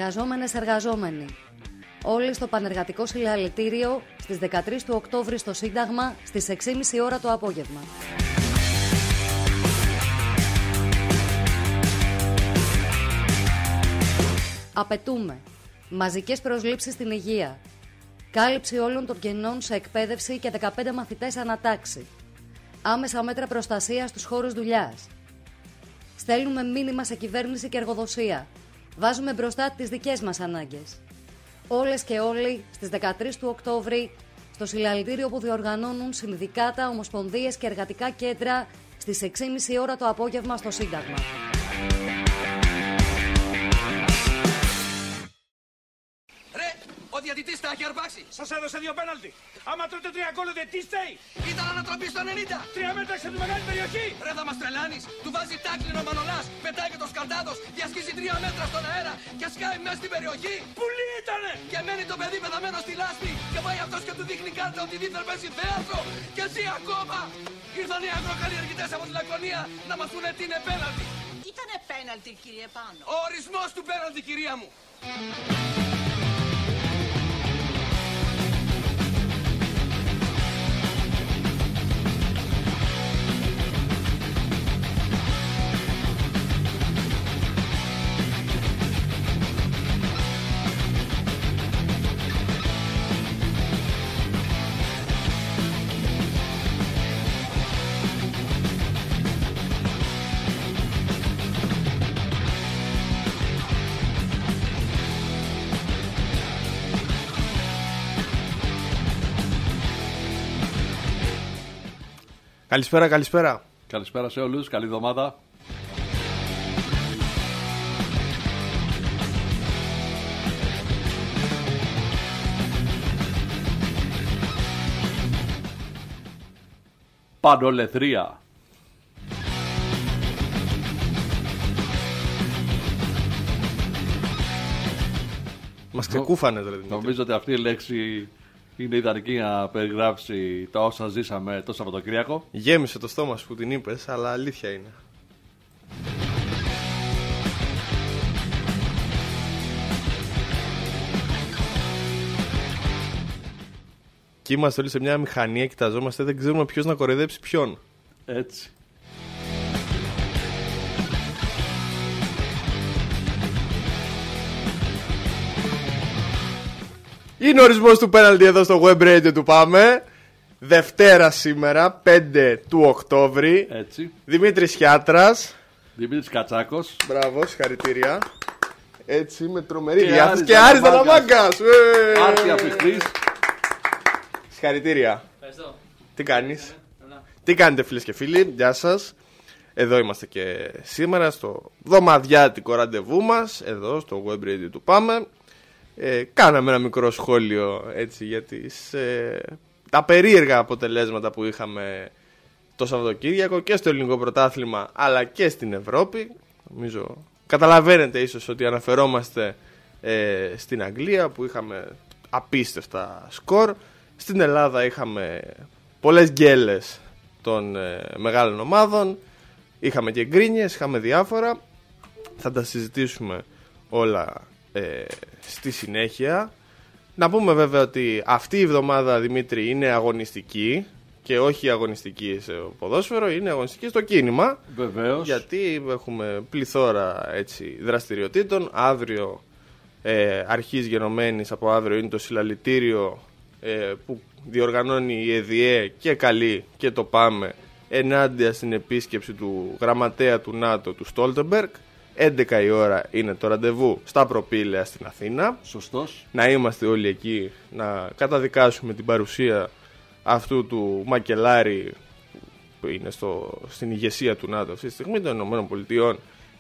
Εργαζόμενες, εργαζόμενοι. Όλοι στο Πανεργατικό Συλλαλητήριο στις 13 του Οκτώβρη στο Σύνταγμα στις 6.30 ώρα το απόγευμα. Απαιτούμε μαζικές προσλήψεις στην υγεία, κάλυψη όλων των κενών σε εκπαίδευση και 15 μαθητές ανατάξει, άμεσα μέτρα προστασίας στους χώρους δουλειάς. Στέλνουμε μήνυμα σε κυβέρνηση και εργοδοσία. Βάζουμε μπροστά τις δικές μας ανάγκες. Όλες και όλοι στις 13 του Οκτώβρη στο συλλαλητήριο που διοργανώνουν συνδικάτα, ομοσπονδίες και εργατικά κέντρα στις 6.30 ώρα το απόγευμα στο Σύνταγμα. Ο διαιτητής τα έχει αρπάξει. Σας έδωσε 2 πέναλτι. Άμα τρώτε 3 γκολ, τι στέει. Ήταν ανατροπή στο 90. 3 μέτρα σε τη μεγάλη περιοχή. Ρε θα μας τρελάνεις. Του βάζει τάκλινο ο Μανολάς. Πετάει και το Σκαλτάδος. Διασχίζει 3 μέτρα στον αέρα. Και σκάει μέσα στην περιοχή. Πουλί ήτανε. Και μένει το παιδί πεθαμένο στη λάσπη. Και πάει αυτός και του δείχνει κάρτα ότι δίθεν παίζει θέατρο. Και ζει ακόμα. Ήρθαν οι αγροκαλλιεργητές από τη Λακωνία να μας πούνε τι είναι πέναλτι. Ήτανε πέναλτι, κύριε Πάνο. Ο ορισμός του πέναλτι, κυρία μου. Καλησπέρα, καλησπέρα. Καλησπέρα σε όλους, καλή εβδομάδα. Πανολεθρία. Μας ξεκούφανε δηλαδή. Νομίζω ότι αυτή η λέξη είναι ιδανική να περιγράψει τα όσα ζήσαμε το Σαββατοκύριακο. Γέμισε το στόμα σου που την είπες, αλλά αλήθεια είναι. Και είμαστε όλοι σε μια μηχανία, κοιταζόμαστε, δεν ξέρουμε ποιος να κοροϊδέψει ποιον. Έτσι. Είναι ο ορισμός του πέναλτι εδώ στο web radio του Πάμε. Δευτέρα σήμερα, 5 του Οκτώβρη. Έτσι. Δημήτρης Χιάτρας. Δημήτρης Κατσάκος. Μπράβο, συγχαρητήρια. Έτσι, με τρομερή διάθεση. Και Άρης Δαλαμάγκας. Άρτια Πηχτής. Συγχαρητήρια. Ευχαριστώ. Τι κάνεις? Τι κάνετε φίλες και φίλοι? Γεια σας. Εδώ είμαστε και σήμερα στο εβδομαδιάτικο ραντεβού μας. Εδώ στο web radio του Πάμε. Κάναμε ένα μικρό σχόλιο έτσι για τα περίεργα αποτελέσματα που είχαμε το Σαββατοκύριακο και στο ελληνικό πρωτάθλημα αλλά και στην Ευρώπη. Νομίζω καταλαβαίνετε ίσως ότι αναφερόμαστε στην Αγγλία που είχαμε απίστευτα σκορ. Στην Ελλάδα είχαμε πολλές γκέλες των μεγάλων ομάδων. Είχαμε και γκρίνιες, είχαμε διάφορα. Θα τα συζητήσουμε όλα στη συνέχεια. Να πούμε βέβαια ότι αυτή η εβδομάδα, Δημήτρη, είναι αγωνιστική και όχι αγωνιστική σε ποδόσφαιρο, είναι αγωνιστική στο κίνημα. Βεβαίως. Γιατί έχουμε πληθώρα έτσι, δραστηριοτήτων. Αύριο, αρχής γενομένης από αύριο, είναι το συλλαλητήριο που διοργανώνει η ΕΔΙΕ και καλεί και το Πάμε ενάντια στην επίσκεψη του γραμματέα του ΝΑΤΟ, του Στόλτεμπεργκ. 11 η ώρα είναι το ραντεβού στα Προπήλαια στην Αθήνα. Σωστός. Να είμαστε όλοι εκεί, να καταδικάσουμε την παρουσία αυτού του μακελάρη που είναι στην ηγεσία του ΝΑΤΟ αυτή τη στιγμή, των ΗΠΑ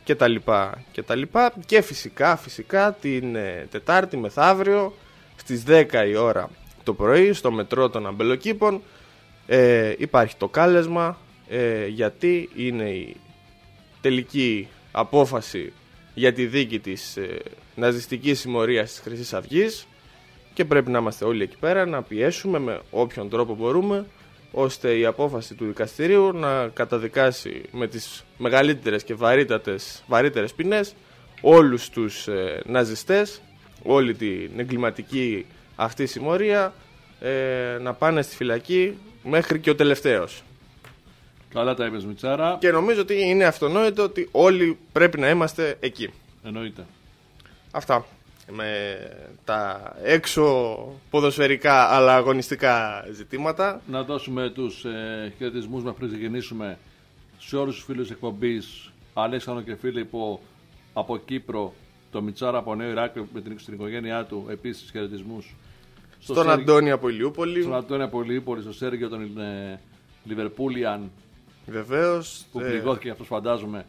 κτλ. Και φυσικά την Τετάρτη μεθαύριο στις 10 η ώρα το πρωί στο μετρό των Αμπελοκήπων υπάρχει το κάλεσμα γιατί είναι η τελική απόφαση για τη δίκη της ναζιστικής συμμορίας της Χρυσής Αυγής και πρέπει να είμαστε όλοι εκεί πέρα να πιέσουμε με όποιον τρόπο μπορούμε ώστε η απόφαση του δικαστηρίου να καταδικάσει με τις μεγαλύτερες και βαρύτερες ποινές όλους τους ναζιστές, όλη την εγκληματική αυτή συμμορία, να πάνε στη φυλακή μέχρι και ο τελευταίος. Καλά τα είπες, Μιτσάρα. Και νομίζω ότι είναι αυτονόητο ότι όλοι πρέπει να είμαστε εκεί. Εννοείται. Αυτά με τα έξω ποδοσφαιρικά αλλά αγωνιστικά ζητήματα. Να δώσουμε τους χαιρετισμούς μας πριν ξεκινήσουμε σε όλους τους φίλους εκπομπής, Αλέξανδρο και Φίλιππο από Κύπρο, το Μιτσάρα από Νέο Ηράκλειο με την οικογένειά του, επίσης χαιρετισμούς. Στον Αντώνη από Ηλιούπολη. Στον Αντώνη από Ηλιούπολη, στο Σέργιο τον Λιβερπούλιαν. Βεβαίως. Που πληγώθηκε αυτός, φαντάζομαι.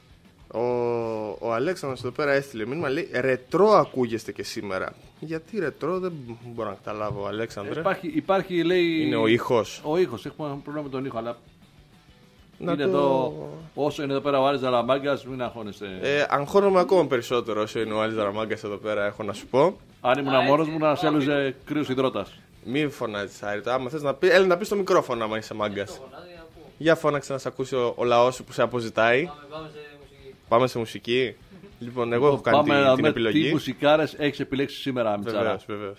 Ο Αλέξανδρος εδώ πέρα έστειλε μήνυμα, λέει ρετρό ακούγεστε και σήμερα. Γιατί ρετρό, δεν μπορώ να καταλάβω, Αλέξανδρε. Υπάρχει, λέει. Είναι ο ήχος. Ο ήχος, έχουμε πρόβλημα με τον ήχο, αλλά. Να είναι το... εδώ, όσο είναι εδώ πέρα ο Άρης Δαραμάγκας, μην αγχώνεσαι. Αγχώνομαι ακόμα περισσότερο όσο είναι ο Άρης Δαραμάγκας εδώ πέρα, έχω να σου πω. Αν ήμουν μόνος μου, να σε έλουζε κρύος υδρότας. Μην φωνάζεις, Άρη. Άμα θες να πει, έλα να πει στο μικρόφωνο, άμα είσαι μάγκας. Για φώναξε να σε ακούσει ο λαός σου που σε αποζητάει. Πάμε σε μουσική. Λοιπόν, εγώ έχω κάνει την επιλογή. Τι μουσικάρες έχεις επιλέξει σήμερα, Μιτσάρα? Βεβαίως.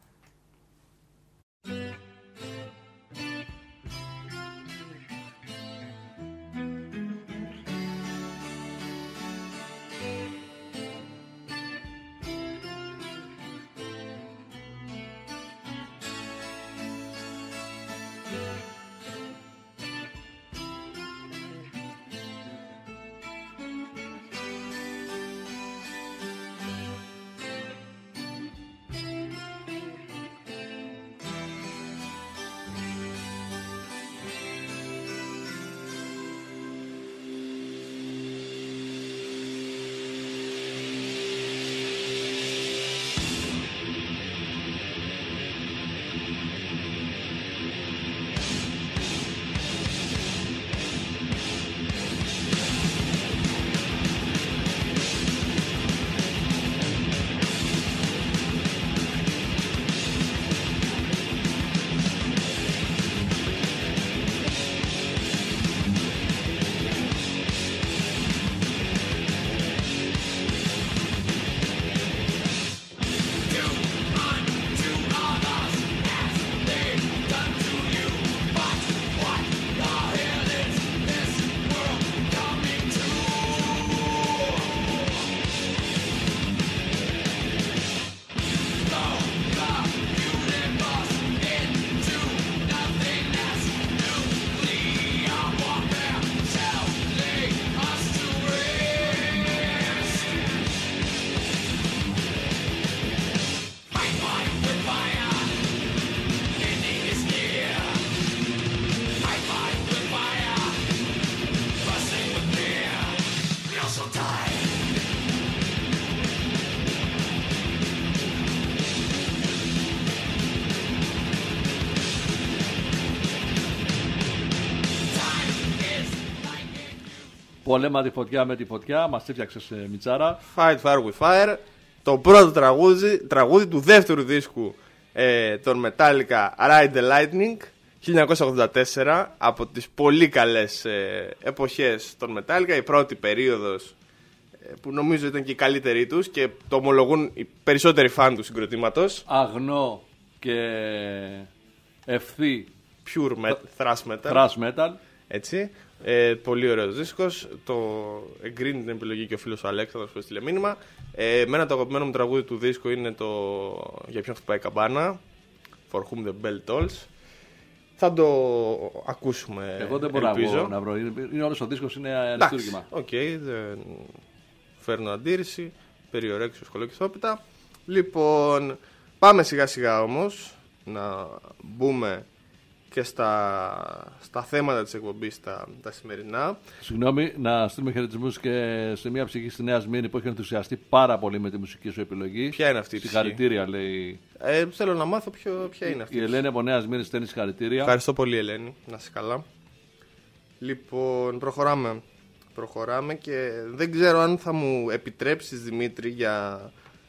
Πολέμα τη φωτιά με τη φωτιά, μας έφτιαξες, Μιτσάρα. Fight Fire with Fire. Το πρώτο τραγούδι του δεύτερου δίσκου των Metallica, Ride the Lightning, 1984, από τις πολύ καλές εποχές των Metallica, η πρώτη περίοδος που νομίζω ήταν και η καλύτερη τους και το ομολογούν οι περισσότεροι φαν του συγκροτήματος. Αγνό και ευθύ Pure thrash metal. Thrash metal. Έτσι. Πολύ ωραίος δίσκος. Το εγκρίνει την επιλογή και ο φίλος ο Αλέξανδρος που έστειλε μήνυμα. Εμένα το αγαπημένο μου τραγούδι του δίσκου είναι το Για ποιον χτυπάει η καμπάνα, For whom the bell tolls. Θα το ακούσουμε. Εγώ δεν μπορώ να βρω. Είναι όλος ο δίσκος, είναι αριστούργημα. Οκ, δεν φέρνω αντίρρηση. Περιορέξιο σχολείο και θόπιτα. Λοιπόν, πάμε σιγά σιγά όμως να μπούμε και στα θέματα της εκπομπής τα σημερινά. Συγγνώμη, να στείλουμε χαιρετισμούς και σε μια ψυχή στη Νέα Σμύρνη που έχει ενθουσιαστεί πάρα πολύ με τη μουσική σου επιλογή. Ποια είναι αυτή η ψυχή? Συγχαρητήρια, λέει. Θέλω να μάθω ποια είναι αυτή. Η Ελένη από Νέα Σμύρνη στέλνει συγχαρητήρια. Ευχαριστώ πολύ, Ελένη. Να είσαι καλά. Λοιπόν, προχωράμε και δεν ξέρω αν θα μου επιτρέψεις, Δημήτρη, για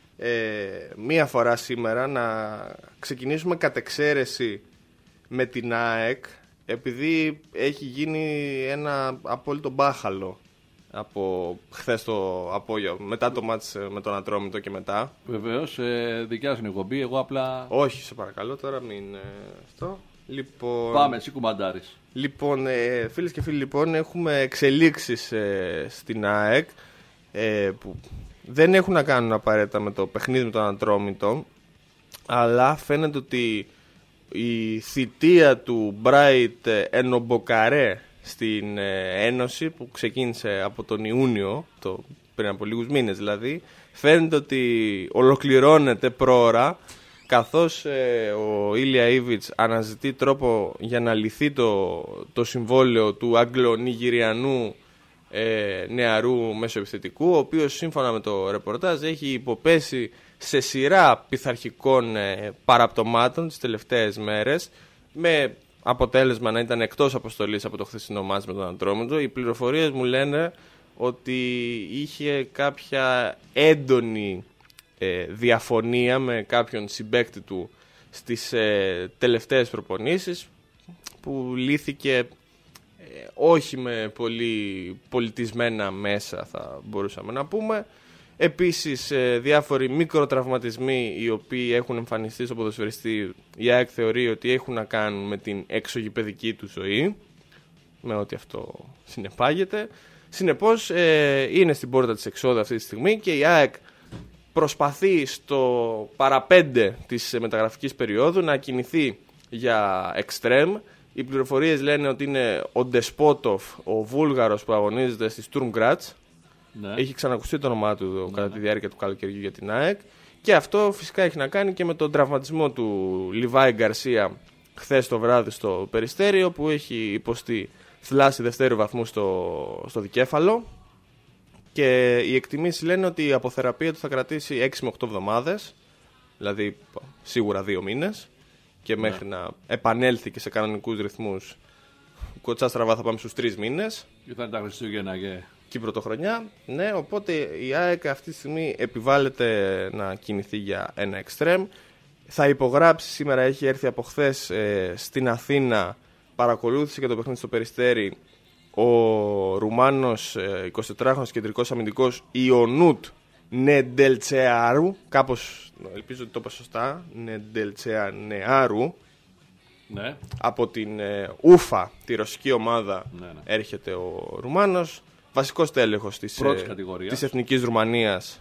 μία φορά σήμερα να ξεκινήσουμε κατ' εξαίρεση με την ΑΕΚ, επειδή έχει γίνει ένα απόλυτο μπάχαλο από χθες το απόγευμα, μετά το μάτς με τον Ατρόμητο και μετά. Βεβαίως, δικιά σου είναι η εκπομπή, εγώ απλά... Όχι, σε παρακαλώ, τώρα μην αυτό. Λοιπόν, Πάμε, εσύ κουμαντάρεις. Λοιπόν, φίλες και φίλοι, λοιπόν, έχουμε εξελίξεις στην ΑΕΚ που δεν έχουν να κάνουν απαραίτητα με το παιχνίδι με τον Ατρόμητο, αλλά φαίνεται ότι η θητεία του Μπράιτ Ενομποκαρέ στην Ένωση, που ξεκίνησε από τον Ιούνιο, πριν από λίγους μήνες δηλαδή, φαίνεται ότι ολοκληρώνεται πρόωρα, καθώς ο Ήλια Ήβιτς αναζητεί τρόπο για να λυθεί το συμβόλαιο του Αγγλο-Νιγηριανού νεαρού μεσοεπιθετικού, ο οποίος σύμφωνα με το ρεπορτάζ έχει υποπέσει σε σειρά πειθαρχικών παραπτωμάτων τις τελευταίες μέρες, με αποτέλεσμα να ήταν εκτός αποστολής από το χθεσινό μάτς με τον Ατρόμητο. Οι πληροφορίες μου λένε ότι είχε κάποια έντονη διαφωνία με κάποιον συμπαίκτη του στις τελευταίες προπονήσεις, που λύθηκε όχι με πολύ πολιτισμένα μέσα, θα μπορούσαμε να πούμε. Επίσης διάφοροι μικροτραυματισμοί οι οποίοι έχουν εμφανιστεί στο ποδοσφαιριστή, η ΑΕΚ θεωρεί ότι έχουν να κάνουν με την εξωγηπαιδική του ζωή, με ό,τι αυτό συνεπάγεται. Συνεπώς είναι στην πόρτα της εξόδου αυτή τη στιγμή και η ΑΕΚ προσπαθεί στο παραπέντε της μεταγραφικής περίοδου να κινηθεί για εξτρέμ. Οι πληροφορίες λένε ότι είναι ο Ντεσπότοφ, ο Βούλγαρος που αγωνίζεται στη Στουρμ Γκράτς. Ναι. Έχει ξανακουστεί το όνομά του κατά τη διάρκεια του καλοκαιριού για την ΑΕΚ. Και αυτό φυσικά έχει να κάνει και με τον τραυματισμό του Λιβάη Γκαρσία χθες το βράδυ στο Περιστέριο, που έχει υποστεί θλάση δευτέρου βαθμού στο δικέφαλο. Και οι εκτιμήσεις λένε ότι η αποθεραπεία του θα κρατήσει 6 με 8 εβδομάδες, δηλαδή σίγουρα 2 μήνες. Και μέχρι να επανέλθει και σε κανονικούς ρυθμούς, κοτσά στραβά, θα πάμε στους 3 μήνες. Και θα είναι τα Χριστούγεννα και η πρωτοχρονιά. Ναι, οπότε η ΑΕΚ αυτή τη στιγμή επιβάλλεται να κινηθεί για ένα εξτρέμ. Θα υπογράψει σήμερα, έχει έρθει από χθες στην Αθήνα, παρακολούθησε και το παιχνίδι στο Περιστέρι, ο Ρουμάνος 24χρονος κεντρικός αμυντικός Ιονούτ Νεντελτσεάρου, κάπως ελπίζω ότι το είπα σωστά, Νεντελτσεάρου, ναι. Από την Ούφα, τη ρωσική ομάδα, ναι. Έρχεται ο Ρουμάνος, βασικός τέλεχος της Εθνικής Ρουμανίας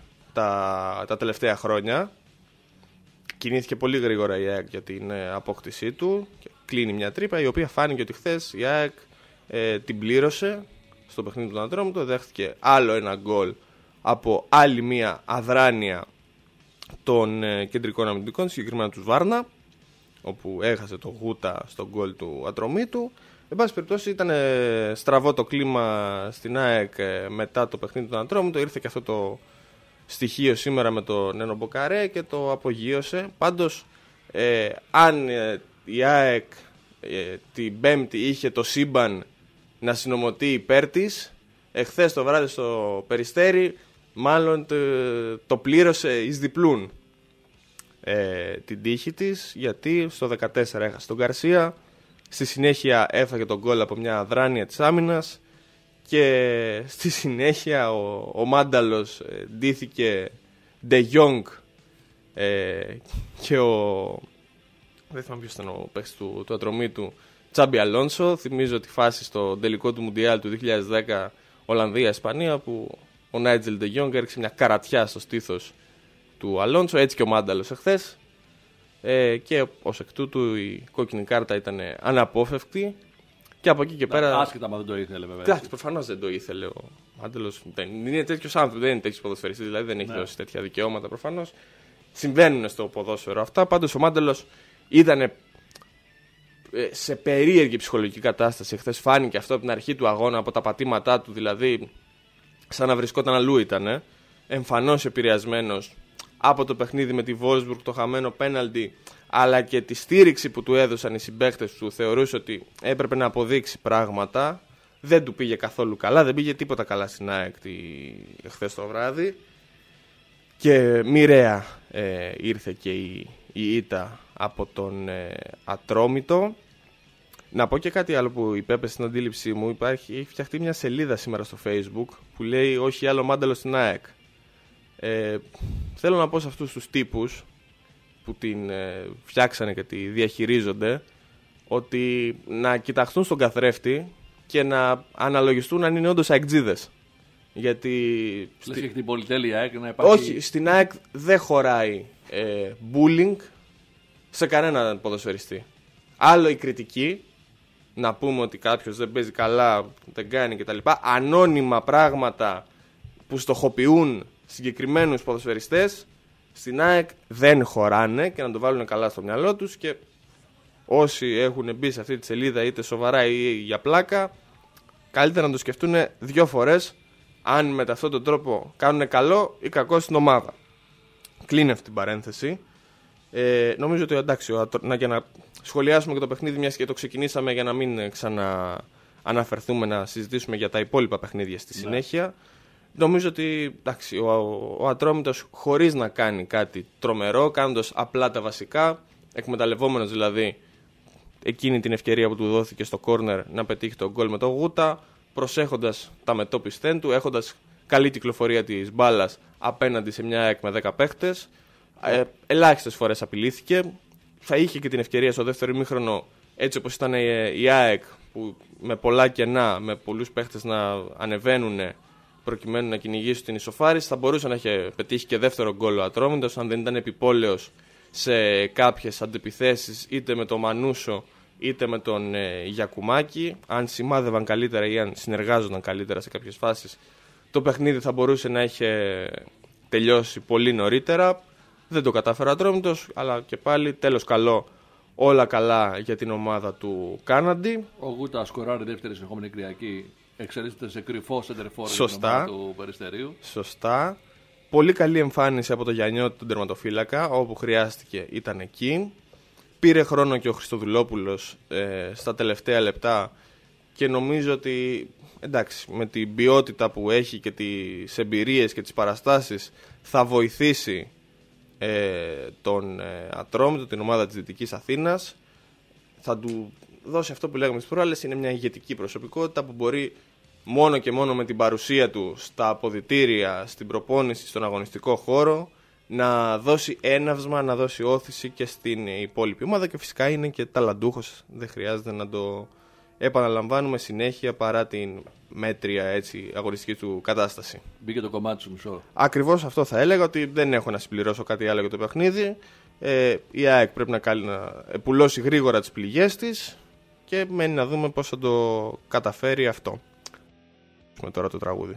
τα τελευταία χρόνια. Κινήθηκε πολύ γρήγορα η ΑΕΚ για την απόκτησή του και κλείνει μια τρύπα, η οποία φάνηκε ότι χθες η ΑΕΚ την πλήρωσε στο παιχνίδι του Ατρόμητο. Δέχτηκε άλλο ένα γκολ από άλλη μια αδράνεια των κεντρικών αμυντικών, συγκεκριμένα του Βάρνα, όπου έχασε το Γούτα στο γκολ του Ατρομήτου. Εν πάση περιπτώσει ήταν στραβό το κλίμα στην ΑΕΚ μετά το παιχνίδι του Ατρόμητο. Ήρθε και αυτό το στοιχείο σήμερα με τον Νένο Μποκαρέ και το απογείωσε. Πάντως αν η ΑΕΚ την Πέμπτη είχε το σύμπαν να συνομωτεί υπέρ της, εχθές το βράδυ στο Περιστέρι μάλλον το πλήρωσε εις διπλούν την τύχη της, γιατί στο 14 έχασε τον Γκαρσία, στη συνέχεια έφαγε τον γκολ από μια αδράνεια της άμυνας και στη συνέχεια ο Μάνταλος ντύθηκε Ντε Γιόγκ και δεν θυμάμαι ποιος ήταν ο παίκτης του Ατρομήτου, Τσάμπι Αλόνσο. Θυμίζω τη φάση στο τελικό του Μουντιάλ του 2010 Ολλανδία-Ισπανία, που ο Νάιτζελ Ντε Γιόγκ έριξε μια καρατιά στο στήθος του Αλόνσο, έτσι και ο Μάνταλος εχθές, και ως εκ τούτου η κόκκινη κάρτα ήταν αναπόφευκτη. Και από εκεί και πέρα. Άσχετα, μα δεν το ήθελε, βέβαια. Κάτι, προφανώς δεν το ήθελε ο Μάνταλος. Είναι τέτοιος άνθρωπος, δεν είναι τέτοιος ποδοσφαιριστής, δηλαδή δεν έχει δώσει τέτοια δικαιώματα προφανώς. Συμβαίνουν στο ποδόσφαιρο αυτά. Πάντως ο Μάνταλος ήταν σε περίεργη ψυχολογική κατάσταση. Χθες φάνηκε αυτό από την αρχή του αγώνα, από τα πατήματά του, δηλαδή σαν να βρισκόταν αλλού ήταν. Εμφανώς επηρεασμένος από το παιχνίδι με τη Wolfsburg, το χαμένο πέναλτι, αλλά και τη στήριξη που του έδωσαν οι συμπαίκτες του. Θεωρούσε ότι έπρεπε να αποδείξει πράγματα. Δεν του πήγε καθόλου καλά, δεν πήγε τίποτα καλά στην ΑΕΚ χθες το βράδυ. Και μοιραία ήρθε και η ήττα από τον Ατρόμητο. Να πω και κάτι άλλο που υπέπεσε στην αντίληψή μου. Έχει φτιαχτεί μια σελίδα σήμερα στο Facebook που λέει «Όχι άλλο μάνταλο στην ΑΕΚ». Θέλω να πω σε αυτούς τους τύπους που την φτιάξανε και τη διαχειρίζονται ότι να κοιταχτούν στον καθρέφτη και να αναλογιστούν αν είναι όντως αεκτζίδες. Γιατί και την πολυτέλεια ΑΕΚ να υπάρχει... Όχι, στην ΑΕΚ δεν χωράει bullying σε κανέναν ποδοσφαιριστή. Άλλο η κριτική, να πούμε ότι κάποιος δεν παίζει καλά, δεν κάνει κτλ. Ανώνυμα πράγματα που στοχοποιούν συγκεκριμένους ποδοσφαιριστές στην ΑΕΚ δεν χωράνε, και να το βάλουν καλά στο μυαλό τους. Και όσοι έχουν μπει σε αυτή τη σελίδα είτε σοβαρά ή για πλάκα, καλύτερα να το σκεφτούν 2 φορές αν με αυτόν τον τρόπο κάνουν καλό ή κακό στην ομάδα. Κλείνει αυτή την παρένθεση. Νομίζω ότι εντάξει, για να σχολιάσουμε και το παιχνίδι, μιας και το ξεκινήσαμε, για να μην ξανααναφερθούμε να συζητήσουμε για τα υπόλοιπα παιχνίδια στη συνέχεια. Νομίζω ότι εντάξει, ο Ατρόμητος, χωρίς να κάνει κάτι τρομερό, κάνοντας απλά τα βασικά, εκμεταλλευόμενος δηλαδή εκείνη την ευκαιρία που του δόθηκε στο κόρνερ να πετύχει τον γκολ με τον Γούτα, προσέχοντας τα μετώπιστέν του, έχοντας καλή κυκλοφορία της μπάλας απέναντι σε μια ΑΕΚ με 10 παίχτες. Ελάχιστες φορές απειλήθηκε. Θα είχε και την ευκαιρία στο δεύτερο ημίχρονο, έτσι όπως ήταν η ΑΕΚ, που με πολλά κενά, με πολλούς παίχτες να ανεβαίνουν προκειμένου να κυνηγήσει την ισοφάριση, θα μπορούσε να είχε πετύχει και δεύτερο γκολ ο Ατρόμητος, αν δεν ήταν επιπόλαιος σε κάποιες αντεπιθέσεις, είτε με τον Μανούσο είτε με τον Γιακουμάκη. Αν σημάδευαν καλύτερα ή αν συνεργάζονταν καλύτερα σε κάποιες φάσεις, το παιχνίδι θα μπορούσε να είχε τελειώσει πολύ νωρίτερα. Δεν το κατάφερε ο Ατρόμητος, αλλά και πάλι τέλος καλό, όλα καλά για την ομάδα του Κάναντι. Ο Γούτα σκοράρει δεύτερη συνεχόμενη Κυριακή, εξελίσσεται σε κρυφό σεντερφόρ του Περιστερίου. Σωστά. Πολύ καλή εμφάνιση από τον Γιαννιώτη, τον τερματοφύλακα, όπου χρειάστηκε ήταν εκεί. Πήρε χρόνο και ο Χριστοδουλόπουλος στα τελευταία λεπτά, και νομίζω ότι εντάξει, με την ποιότητα που έχει και τις εμπειρίες και τις παραστάσεις, θα βοηθήσει τον Ατρόμητο, την ομάδα της Δυτικής Αθήνας. Θα του δώσει αυτό που λέγαμε στις προάλλες, είναι μια ηγετική προσωπικότητα που μπορεί μόνο και μόνο με την παρουσία του στα αποδυτήρια, στην προπόνηση, στον αγωνιστικό χώρο, να δώσει έναυσμα, να δώσει όθηση και στην υπόλοιπη ομάδα, και φυσικά είναι και ταλαντούχος, δεν χρειάζεται να το επαναλαμβάνουμε συνέχεια παρά την μέτρια έτσι αγωνιστική του κατάσταση. Μπήκε το κομμάτι σου μισό. Ακριβώς αυτό θα έλεγα, ότι δεν έχω να συμπληρώσω κάτι άλλο για το παιχνίδι. Η ΑΕΚ πρέπει να πουλώσει γρήγορα τις πληγές της και μένει να δούμε πώς θα το καταφέρει αυτό. Με τώρα το τραγούδι.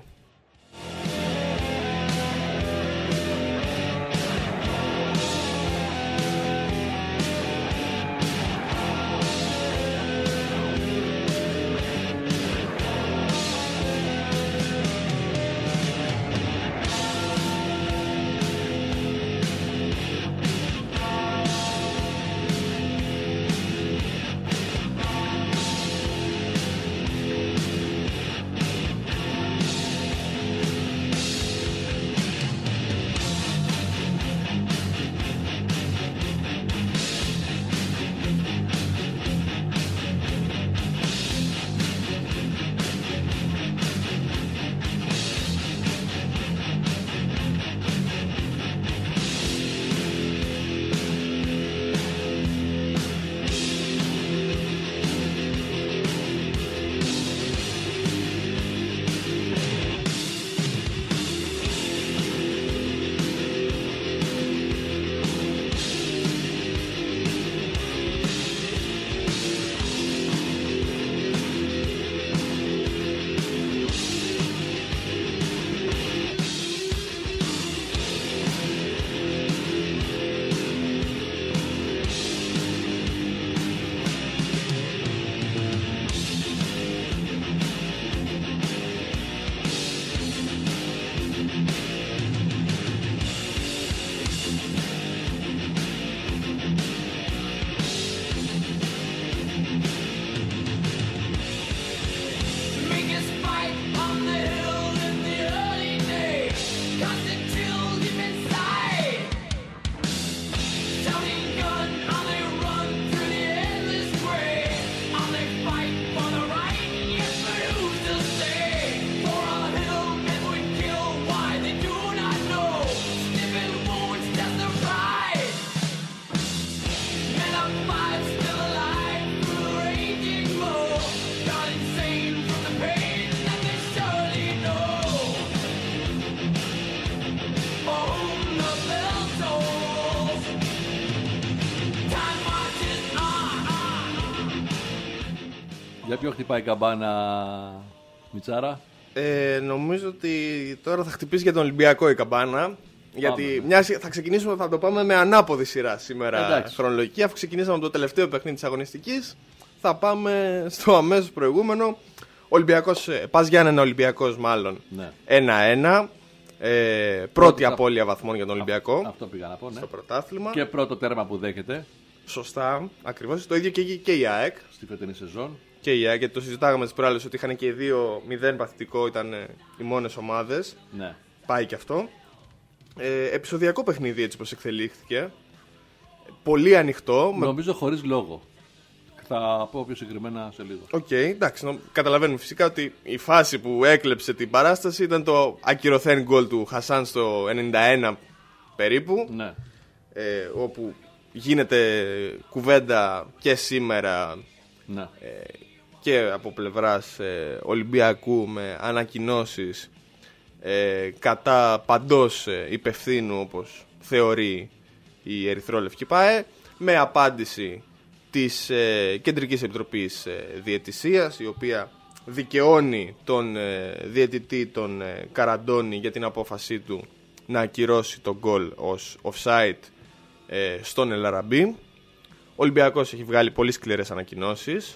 Για ποιο χτυπάει η καμπάνα, Μιτσάρα? Νομίζω ότι τώρα θα χτυπήσει για τον Ολυμπιακό η καμπάνα. Γιατί θα ξεκινήσουμε, θα το πάμε με ανάποδη σειρά σήμερα. Εντάξει. Χρονολογική. Αφού ξεκινήσαμε το τελευταίο παιχνίδι της αγωνιστικής, θα πάμε στο αμέσως προηγούμενο. Ολυμπιακός, Πας Γιάννενα Ολυμπιακός μάλλον. Ναι. 1-1. Πρώτη απώλεια βαθμών για τον Ολυμπιακό. Αυτό πήγα να πω, ναι. Στο πρωτάθλημα. Και πρώτο τέρμα που δέχεται Σωστά, ακριβώς. Το ίδιο και η ΑΕΚ. στη φετινή σεζόν. Και η ΑΕΚ, γιατί το συζητάγαμε τις προάλλες ότι είχαν και οι 2-0 παθητικό, ήταν οι μόνες ομάδες. Ναι. Πάει και αυτό. Επεισοδιακό παιχνίδι έτσι πως εξελίχθηκε. Πολύ ανοιχτό. Νομίζω χωρίς λόγο. Θα πω πιο συγκεκριμένα σε λίγο. Οκ, εντάξει. Καταλαβαίνουμε φυσικά ότι η φάση που έκλεψε την παράσταση ήταν το ακυρωθέν γκολ του Χασάν στο 91 περίπου. Ναι. Όπου γίνεται κουβέντα και σήμερα Ναι. και από πλευράς Ολυμπιακού με ανακοινώσεις κατά παντός υπευθύνου, όπως θεωρεί η Ερυθρόλευκη ΠΑΕ, με απάντηση της Κεντρικής Επιτροπής Διαιτησίας, η οποία δικαιώνει τον διαιτητή τον Καραντώνη για την απόφασή του να ακυρώσει τον γκολ ως offside στον Ελαραμπή. Ο Ολυμπιακός έχει βγάλει πολύ σκληρές ανακοινώσεις,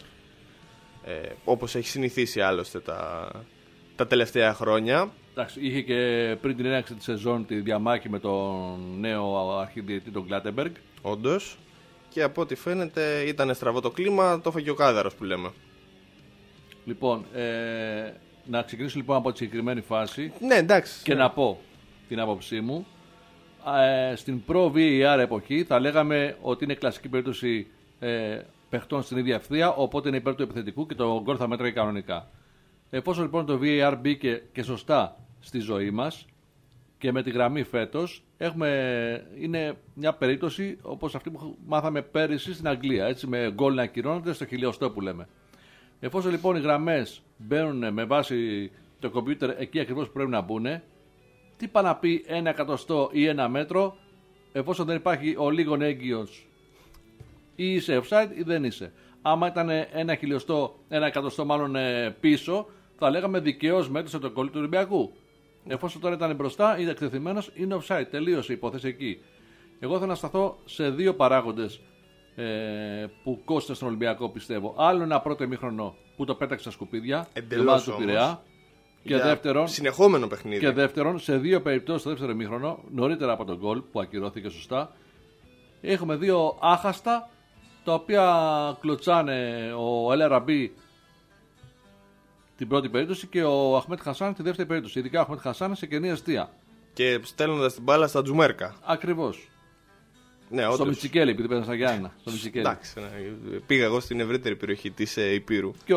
όπως έχει συνηθίσει άλλωστε τα τελευταία χρόνια. Εντάξει, είχε και πριν την έναρξη της σεζόν τη διαμάχη με τον νέο αρχιδιαιτητή τον Κλάτεμπεργκ. Όντως. Και από ό,τι φαίνεται ήταν στραβό το κλίμα, το έφαγε ο κάδαρος που λέμε. Λοιπόν, να ξεκινήσω λοιπόν από τη συγκεκριμένη φάση Ναι, εντάξει. και να πω την άποψή μου. Στην προ-VAR εποχή θα λέγαμε ότι είναι κλασική περίπτωση παιχτών στην ίδια ευθεία, οπότε είναι υπέρ του επιθετικού και το γκολ θα μέτραγε κανονικά. Εφόσον λοιπόν το VAR μπήκε και σωστά στη ζωή μας και με τη γραμμή φέτος, είναι μια περίπτωση όπως αυτή που μάθαμε πέρυσι στην Αγγλία, έτσι, με γκολ να ακυρώνονται στο χιλιοστό που λέμε. Εφόσον λοιπόν οι γραμμές μπαίνουν με βάση το κομπιούτερ εκεί ακριβώς που πρέπει να μπουν, τι πάει να πει 1 εκατοστό ή 1 μέτρο, εφόσον δεν υπάρχει ο λίγον έγκυος, ή είσαι offside ή δεν είσαι. Άμα ήταν 1 εκατοστό μάλλον πίσω, θα λέγαμε δικαίως μέτρησε το γκολ του Ολυμπιακού. Εφόσον τώρα ήταν μπροστά, είναι εκτεθειμένος, είναι offside. Τελείωσε η υπόθεση εκεί. Εγώ θέλω να σταθώ σε δύο παράγοντες που κόστησαν στον Ολυμπιακό, πιστεύω. Άλλο ένα πρώτο ημίχρονο που το πέταξε στα σκουπίδια, η ομάδα του Πειραιά. Και δεύτερον, συνεχόμενο παιχνίδι. Και δεύτερον, σε δύο περιπτώσεις στο δεύτερο ημίχρονο, νωρίτερα από τον γκολ που ακυρώθηκε σωστά, έχουμε δύο άχαστα τα οποία κλωτσάνε ο Ελαραμπή την πρώτη περίπτωση και ο Αχμέτ Χασάν τη δεύτερη περίπτωση. Ειδικά ο Αχμέτ Χασάν σε κενή αστεία. Και στέλνοντας την μπάλα στα Τζουμέρκα. Ακριβώς. Ναι, στο Μιτσικέλη, επειδή πέρασε στα Γιάννα. Εντάξει, ναι. Πήγα εγώ στην ευρύτερη περιοχή της Υπήρου. Και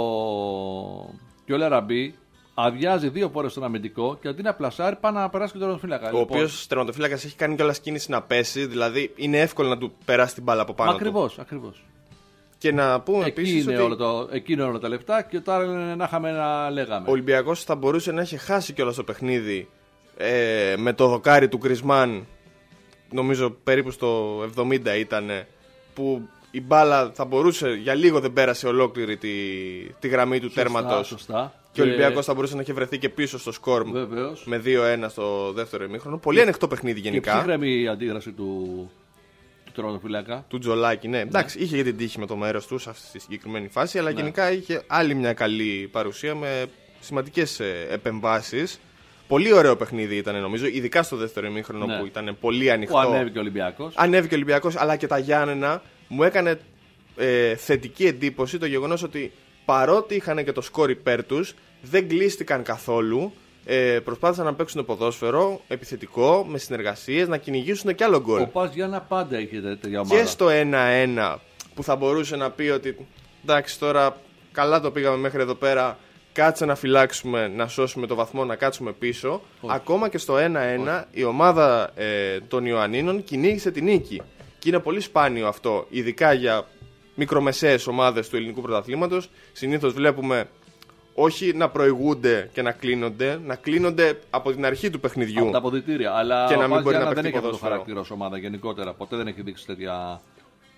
ο Ελαραμπή αδειάζει δύο φορές στον αμυντικό και αντί να πλασάρει, πάει να περάσει και τον τερματοφύλακα. Ο οποίος τερματοφύλακας έχει κάνει κιόλας κίνηση να πέσει, δηλαδή είναι εύκολο να του περάσει την μπάλα από πάνω. Ακριβώς. Και να πούμε επίσης εκεί είναι όλα τα λεφτά και τώρα να είχαμε να λέγαμε. Ο Ολυμπιακός θα μπορούσε να έχει χάσει κιόλας το παιχνίδι με το δοκάρι του Γκρισμάν, νομίζω περίπου στο 70 ήταν, που η μπάλα θα μπορούσε, για λίγο δεν πέρασε ολόκληρη τη γραμμή του τέρματος. Σωστά. Και ο Ολυμπιακός θα μπορούσε να έχει βρεθεί και πίσω στο σκορ με 2-1 στο δεύτερο ημίχρονο. Πολύ ανοιχτό παιχνίδι γενικά. Και ψύχρεμη η αντίδραση του τερματοφύλακα. Του Τζολάκη, ναι. Εντάξει, είχε και την τύχη με το μέρος του σε αυτή τη συγκεκριμένη φάση, αλλά γενικά είχε άλλη μια καλή παρουσία με σημαντικές επεμβάσεις. Πολύ ωραίο παιχνίδι ήταν, νομίζω, ειδικά στο δεύτερο ημίχρονο που ήταν πολύ ανοιχτό. Που ανέβηκε ο Ολυμπιακός, αλλά και τα Γιάννενα. Μου έκανε θετική εντύπωση το γεγονός ότι παρότι είχαν και το σκορ υπέρ τους, δεν κλείστηκαν καθόλου. Προσπάθησαν να παίξουν ποδόσφαιρο επιθετικό, με συνεργασίες, να κυνηγήσουν κι άλλο γκολ. Ο Πας Γιάννα πάντα είχε τέτοια ομάδα. Και στο 1-1 που θα μπορούσε να πει ότι εντάξει, τώρα καλά το πήγαμε μέχρι εδώ πέρα, κάτσε να φυλάξουμε, να σώσουμε το βαθμό, να κάτσουμε πίσω. Όχι. Ακόμα και στο 1-1 η ομάδα των Ιωαννίνων κυνήγησε την νίκη. Και είναι πολύ σπάνιο αυτό, ειδικά για μικρομεσαίες ομάδες του ελληνικού πρωταθλήματος. Συνήθως βλέπουμε όχι να προηγούνται και να κλείνονται από την αρχή του παιχνιδιού. Από τα αποδυτήρια. Αλλά και να μην μπορεί να δεν έχει αυτό το ποδόσφαιρο. χαρακτήρα ως ομάδα γενικότερα. Ποτέ δεν έχει δείξει τέτοια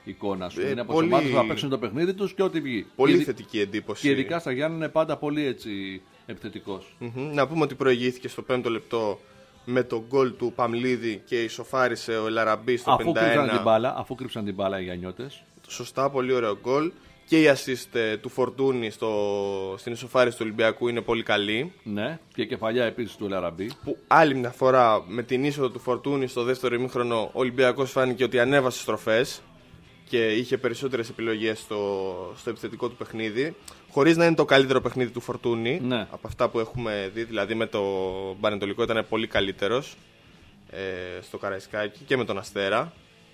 εικόνα σου. Είναι από τις ομάδες που θα παίξουν το παιχνίδι τους και ό,τι βγει. Πολύ θετική εντύπωση. Και ειδικά στα Γιάννη είναι πάντα πολύ έτσι επιθετικός. Να πούμε ότι προηγήθηκε στο 5ο λεπτό με τον γκολ του Παμλίδη και ισοφάρισε ο Ελαραμπή στο 51. Αφού κρύψαν την μπάλα οι Γιαννιώτες. Σωστά, πολύ ωραίο γκολ. Και η assist του Φορτούνη στην ισοφάριση του Ολυμπιακού είναι πολύ καλή. Ναι, και η κεφαλιά επίσης του Ελαραμπή. Που άλλη μια φορά με την είσοδο του Φορτούνη στο δεύτερο ημίχρονο, ο Ολυμπιακός φάνηκε ότι ανέβασε στροφές και είχε περισσότερες επιλογές στο επιθετικό του παιχνίδι. Χωρίς να είναι το καλύτερο παιχνίδι του Φορτούνη, ναι, από αυτά που έχουμε δει. Δηλαδή με το Πανετολικό ήταν πολύ καλύτερος στο Καραϊσκάκι και με τον Αστέρα.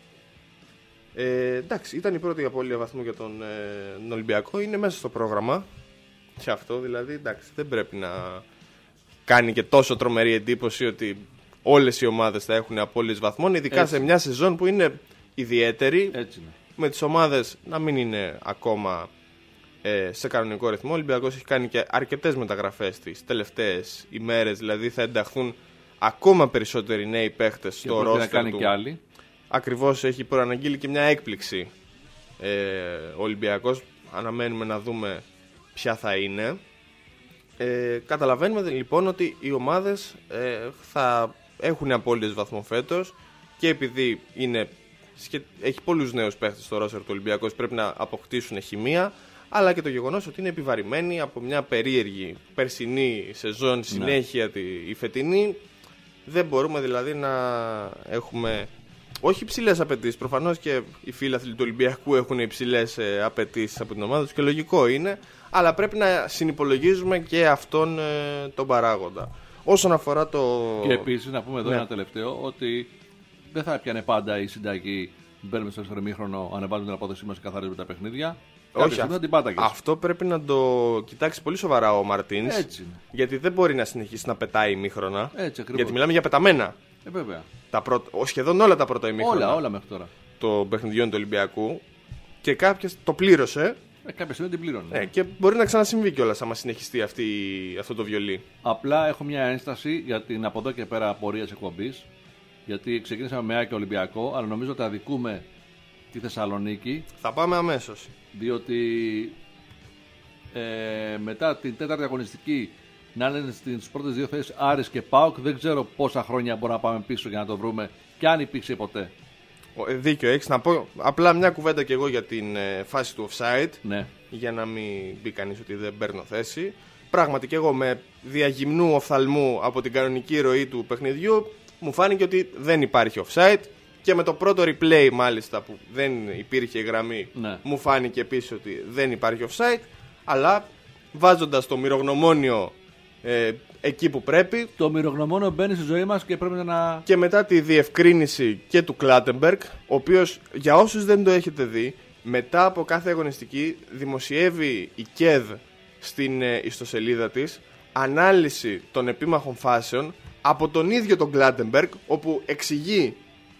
Εντάξει, ήταν η πρώτη απώλεια βαθμού για τον Ολυμπιακό. Είναι μέσα στο πρόγραμμα. Και αυτό δηλαδή, εντάξει, δεν πρέπει να κάνει και τόσο τρομερή εντύπωση ότι όλες οι ομάδες θα έχουν απώλειες βαθμών. Ειδικά έτσι, σε μια σεζόν που είναι ιδιαίτερη. Έτσι είναι. Με τις ομάδες να μην είναι ακόμα σε κανονικό ρυθμό. Ο Ολυμπιακός έχει κάνει και αρκετές μεταγραφές τις τελευταίες ημέρες. Δηλαδή θα ενταχθούν ακόμα περισσότεροι νέοι παίχτες στο ρόστερ του. Και να κάνει και άλλοι. Ακριβώς, έχει προαναγγείλει και μια έκπληξη ο Ολυμπιακός. Αναμένουμε να δούμε ποια θα είναι. Καταλαβαίνουμε λοιπόν ότι οι ομάδες θα έχουν απώλειες βαθμών φέτος και επειδή έχει πολλούς νέους παίχτες στο ρόστερ του Ολυμπιακού, πρέπει να αποκτήσουν χημεία, αλλά και το γεγονός ότι είναι επιβαρημένοι από μια περίεργη περσινή σεζόν, συνέχεια η φετινή. Δεν μπορούμε δηλαδή να έχουμε όχι υψηλές απαιτήσεις. Προφανώς και οι φίλαθλοι του Ολυμπιακού έχουν υψηλές απαιτήσεις από την ομάδα τους και λογικό είναι, αλλά πρέπει να συνυπολογίζουμε και αυτόν τον παράγοντα. Όσον αφορά το. Και επίσης να πούμε εδώ ένα τελευταίο, ότι δεν θα έπιανε πάντα η συνταγή. Μπαίνουμε στο εξωτερικό, ανεβάζουμε την απόδοσή μας και καθαρίζουμε τα παιχνίδια. Όχι, αυτό πρέπει να το κοιτάξει πολύ σοβαρά ο Μαρτίνς. Γιατί δεν μπορεί να συνεχίσει να πετάει ημίχρονα. Γιατί μιλάμε για πεταμένα. Βέβαια. Σχεδόν όλα τα πρώτα ημίχρονα. Όλα μέχρι τώρα. Το παιχνιδιών του Ολυμπιακού. Και κάποιος το πλήρωσε. Κάποια στιγμή την πλήρωνε. Και μπορεί να ξανασυμβεί κιόλας άμα συνεχιστεί αυτό το βιολί. Απλά έχω μια ένσταση για την από εδώ και πέρα απορία εκπομπής. Γιατί ξεκίνησαμε με ΑΕΚ Ολυμπιακό, αλλά νομίζω ότι αδικούμε τη Θεσσαλονίκη. Θα πάμε αμέσως. Διότι μετά την τέταρτη αγωνιστική να είναι στις πρώτες δύο θέσεις Άρης και ΠΑΟΚ, δεν ξέρω πόσα χρόνια μπορούμε να πάμε πίσω για να το βρούμε και αν υπήρξε ποτέ. Δίκιο έχεις. Να πω απλά μια κουβέντα κι εγώ για την φάση του offside. Ναι. Για να μην μπει κανείς ότι δεν παίρνω θέση. Πράγματι και εγώ με διαγυμνού οφθαλμού από την κανονική ροή του παιχνιδιού μου φάνηκε ότι δεν υπάρχει offside. Και με το πρώτο replay μάλιστα που δεν υπήρχε γραμμή, μου φάνηκε επίσης ότι δεν υπάρχει offside. Αλλά βάζοντας το μυρογνωμόνιο εκεί που πρέπει. Το μυρογνωμόνιο μπαίνει στη ζωή μας και πρέπει να. Και μετά τη διευκρίνηση και του Κλάτεμπεργκ, ο οποίος για όσους δεν το έχετε δει, μετά από κάθε αγωνιστική δημοσιεύει η ΚΕΔ στην ιστοσελίδα της ανάλυση των επίμαχων φάσεων από τον ίδιο τον Κλάτεμπεργκ, όπου εξηγεί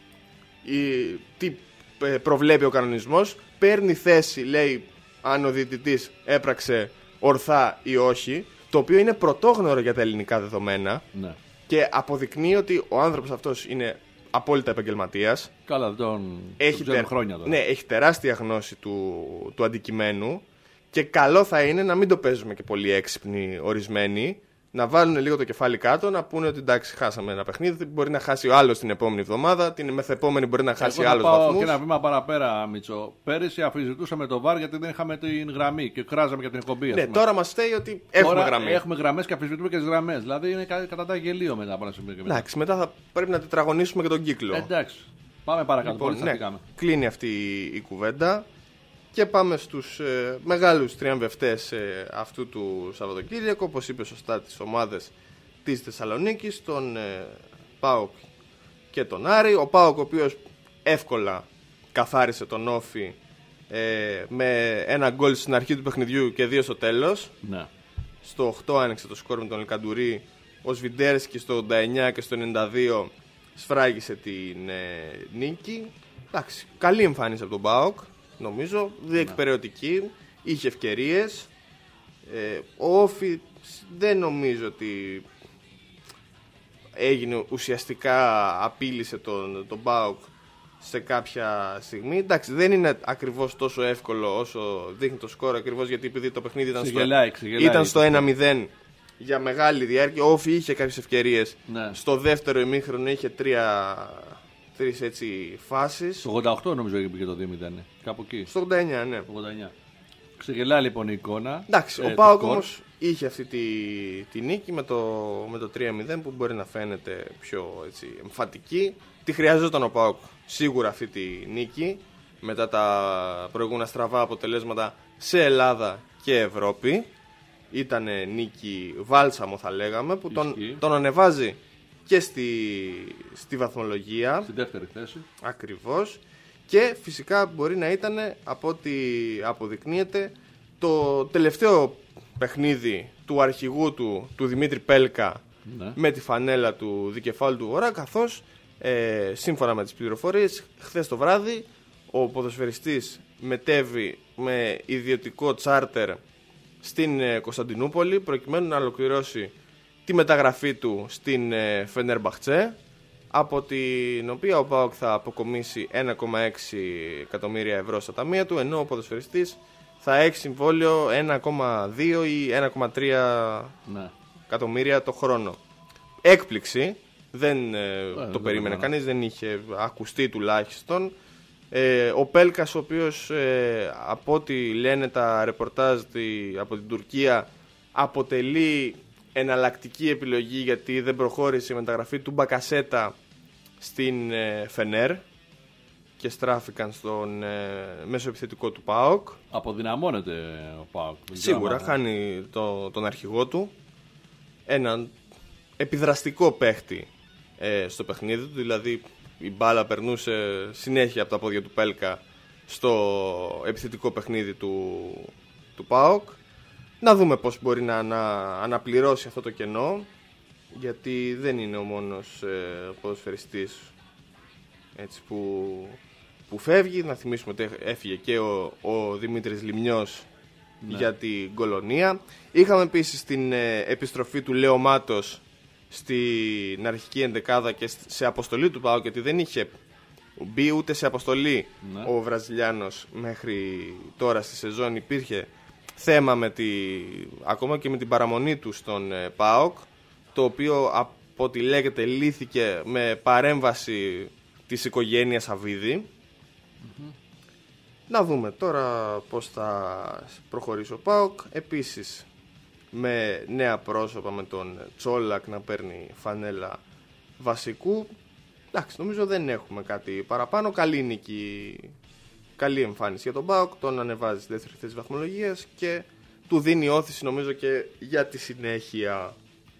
τι προβλέπει ο κανονισμός, παίρνει θέση, λέει αν ο διαιτητής έπραξε ορθά ή όχι, το οποίο είναι πρωτόγνωρο για τα ελληνικά δεδομένα. Ναι. Και αποδεικνύει ότι ο άνθρωπος αυτός είναι απόλυτα επαγγελματίας. Καλά, τον χρόνια τώρα. Ναι, έχει τεράστια γνώση του αντικειμένου και καλό θα είναι να μην το παίζουμε και πολύ έξυπνοι ορισμένοι. Να βάλουν λίγο το κεφάλι κάτω, να πούνε ότι εντάξει, χάσαμε ένα παιχνίδι. Μπορεί να χάσει ο άλλος την επόμενη εβδομάδα, την μεθεπόμενη μπορεί να χάσει άλλος βαθμούς. Και ένα βήμα παραπέρα, Μίτσο. Πέρυσι αφιζητούσαμε το VAR γιατί δεν είχαμε την γραμμή και κράζαμε για την εκπομπή. Ναι, τώρα μας φταίει ότι έχουμε γραμμή. Έχουμε γραμμές και αφιζητούμε και τις γραμμές. Δηλαδή είναι κατά τα γελίο μετά από ένα σημείο και μετά. Εντάξει, μετά θα πρέπει να τετραγωνίσουμε και τον κύκλο. Εντάξει. Πάμε παρακάτω. Λοιπόν, κλείνει αυτή η κουβέντα. Και πάμε στους μεγάλους τριαμβευτές αυτού του Σαββατοκύριακου, όπως είπε σωστά, τις ομάδες της Θεσσαλονίκης, τον ΠΑΟΚ και τον Άρη. Ο ΠΑΟΚ, ο οποίος εύκολα καθάρισε τον Όφη με ένα γκολ στην αρχή του παιχνιδιού και 2 στο τέλος. Ναι. Στο 8 άνοιξε το σκορ με τον Ελκαντουρί. Ο Σβιντέρσκι στο 89 και στο 92 σφράγισε την νίκη. Εντάξει, καλή εμφάνιση από τον ΠΑΟΚ. Νομίζω, διεκπεραιωτική, είχε ευκαιρίες. Ο Όφη δεν νομίζω ότι έγινε ουσιαστικά, απείλησε τον ΠΑΟΚ σε κάποια στιγμή. Εντάξει, δεν είναι ακριβώς τόσο εύκολο όσο δείχνει το σκορ, ακριβώς γιατί επειδή το παιχνίδι ήταν στο 1-0 για μεγάλη διάρκεια. Ο Όφη είχε κάποιες ευκαιρίες. Ναι. Στο δεύτερο ημίχρονο είχε τρεις έτσι φάσεις. Στο 88 νομίζω είχε το 2-0. Κάπου εκεί. Στο 89, ναι. 89. Ξεγελάει λοιπόν η εικόνα. Εντάξει, ο ΠΑΟΚ όμως είχε αυτή τη νίκη με το 3-0 που μπορεί να φαίνεται πιο έτσι, εμφατική. Τι χρειαζόταν ο ΠΑΟΚ σίγουρα αυτή τη νίκη μετά τα προηγούμενα στραβά αποτελέσματα σε Ελλάδα και Ευρώπη. Ήταν νίκη βάλσαμο θα λέγαμε που τον ανεβάζει και στη βαθμολογία. Στη δεύτερη θέση. Ακριβώς. Και φυσικά μπορεί να ήταν, από ό,τι αποδεικνύεται, το τελευταίο παιχνίδι του αρχηγού του Δημήτρη Πέλκα, ναι, με τη φανέλα του δικεφάλου του Βορρά, καθώς σύμφωνα με τις πληροφορίες χθες το βράδυ ο ποδοσφαιριστής μετέβη με ιδιωτικό τσάρτερ στην Κωνσταντινούπολη προκειμένου να ολοκληρώσει τη μεταγραφή του στην Φενέρμπαχτσε, από την οποία ο ΠΑΟΚ θα αποκομίσει 1,6 εκατομμύρια ευρώ στα ταμεία του, ενώ ο ποδοσφαιριστής θα έχει συμβόλαιο 1,2 ή 1,3 ναι, εκατομμύρια το χρόνο. Έκπληξη, δεν το περίμενε κανείς, δεν είχε ακουστεί τουλάχιστον. Ο Πέλκας, ο οποίος από ό,τι λένε τα ρεπορτάζ από την Τουρκία, αποτελεί εναλλακτική επιλογή γιατί δεν προχώρησε η μεταγραφή του Μπακασέτα στην Φενέρ και στράφηκαν στον μεσοεπιθετικό του ΠΑΟΚ. Αποδυναμώνεται ο ΠΑΟΚ. Σίγουρα χάνει τον αρχηγό του, έναν επιδραστικό παίχτη στο παιχνίδι του, δηλαδή η μπάλα περνούσε συνέχεια από τα πόδια του Πέλκα στο επιθετικό παιχνίδι του ΠΑΟΚ. Να δούμε πώς μπορεί να αναπληρώσει αυτό το κενό, γιατί δεν είναι ο μόνος ποδοσφαιριστής έτσι, που φεύγει. Να θυμίσουμε ότι έφυγε και ο Δημήτρης Λιμνιός, ναι, για την Κολονία. Είχαμε επίσης την επιστροφή του Λέο Μάτος στην αρχική ενδεκάδα και σε αποστολή του ΠΑΟΚ, γιατί δεν είχε μπει ούτε σε αποστολή, ναι, ο Βραζιλιάνος μέχρι τώρα στη σεζόν. Υπήρχε θέμα ακόμα και με την παραμονή του στον ΠΑΟΚ, το οποίο από ό,τι λέγεται λύθηκε με παρέμβαση της οικογένειας Αβίδη. Mm-hmm. Να δούμε τώρα πώς θα προχωρήσει ο ΠΑΟΚ. Επίσης με νέα πρόσωπα, με τον Τσόλακ να παίρνει φανέλα βασικού. Εντάξει, νομίζω δεν έχουμε κάτι παραπάνω. Καλή νίκη, καλή εμφάνιση για τον ΠΑΟΚ. Τον ανεβάζει στη δεύτερη θέση βαθμολογίας και του δίνει όθηση νομίζω και για τη συνέχεια.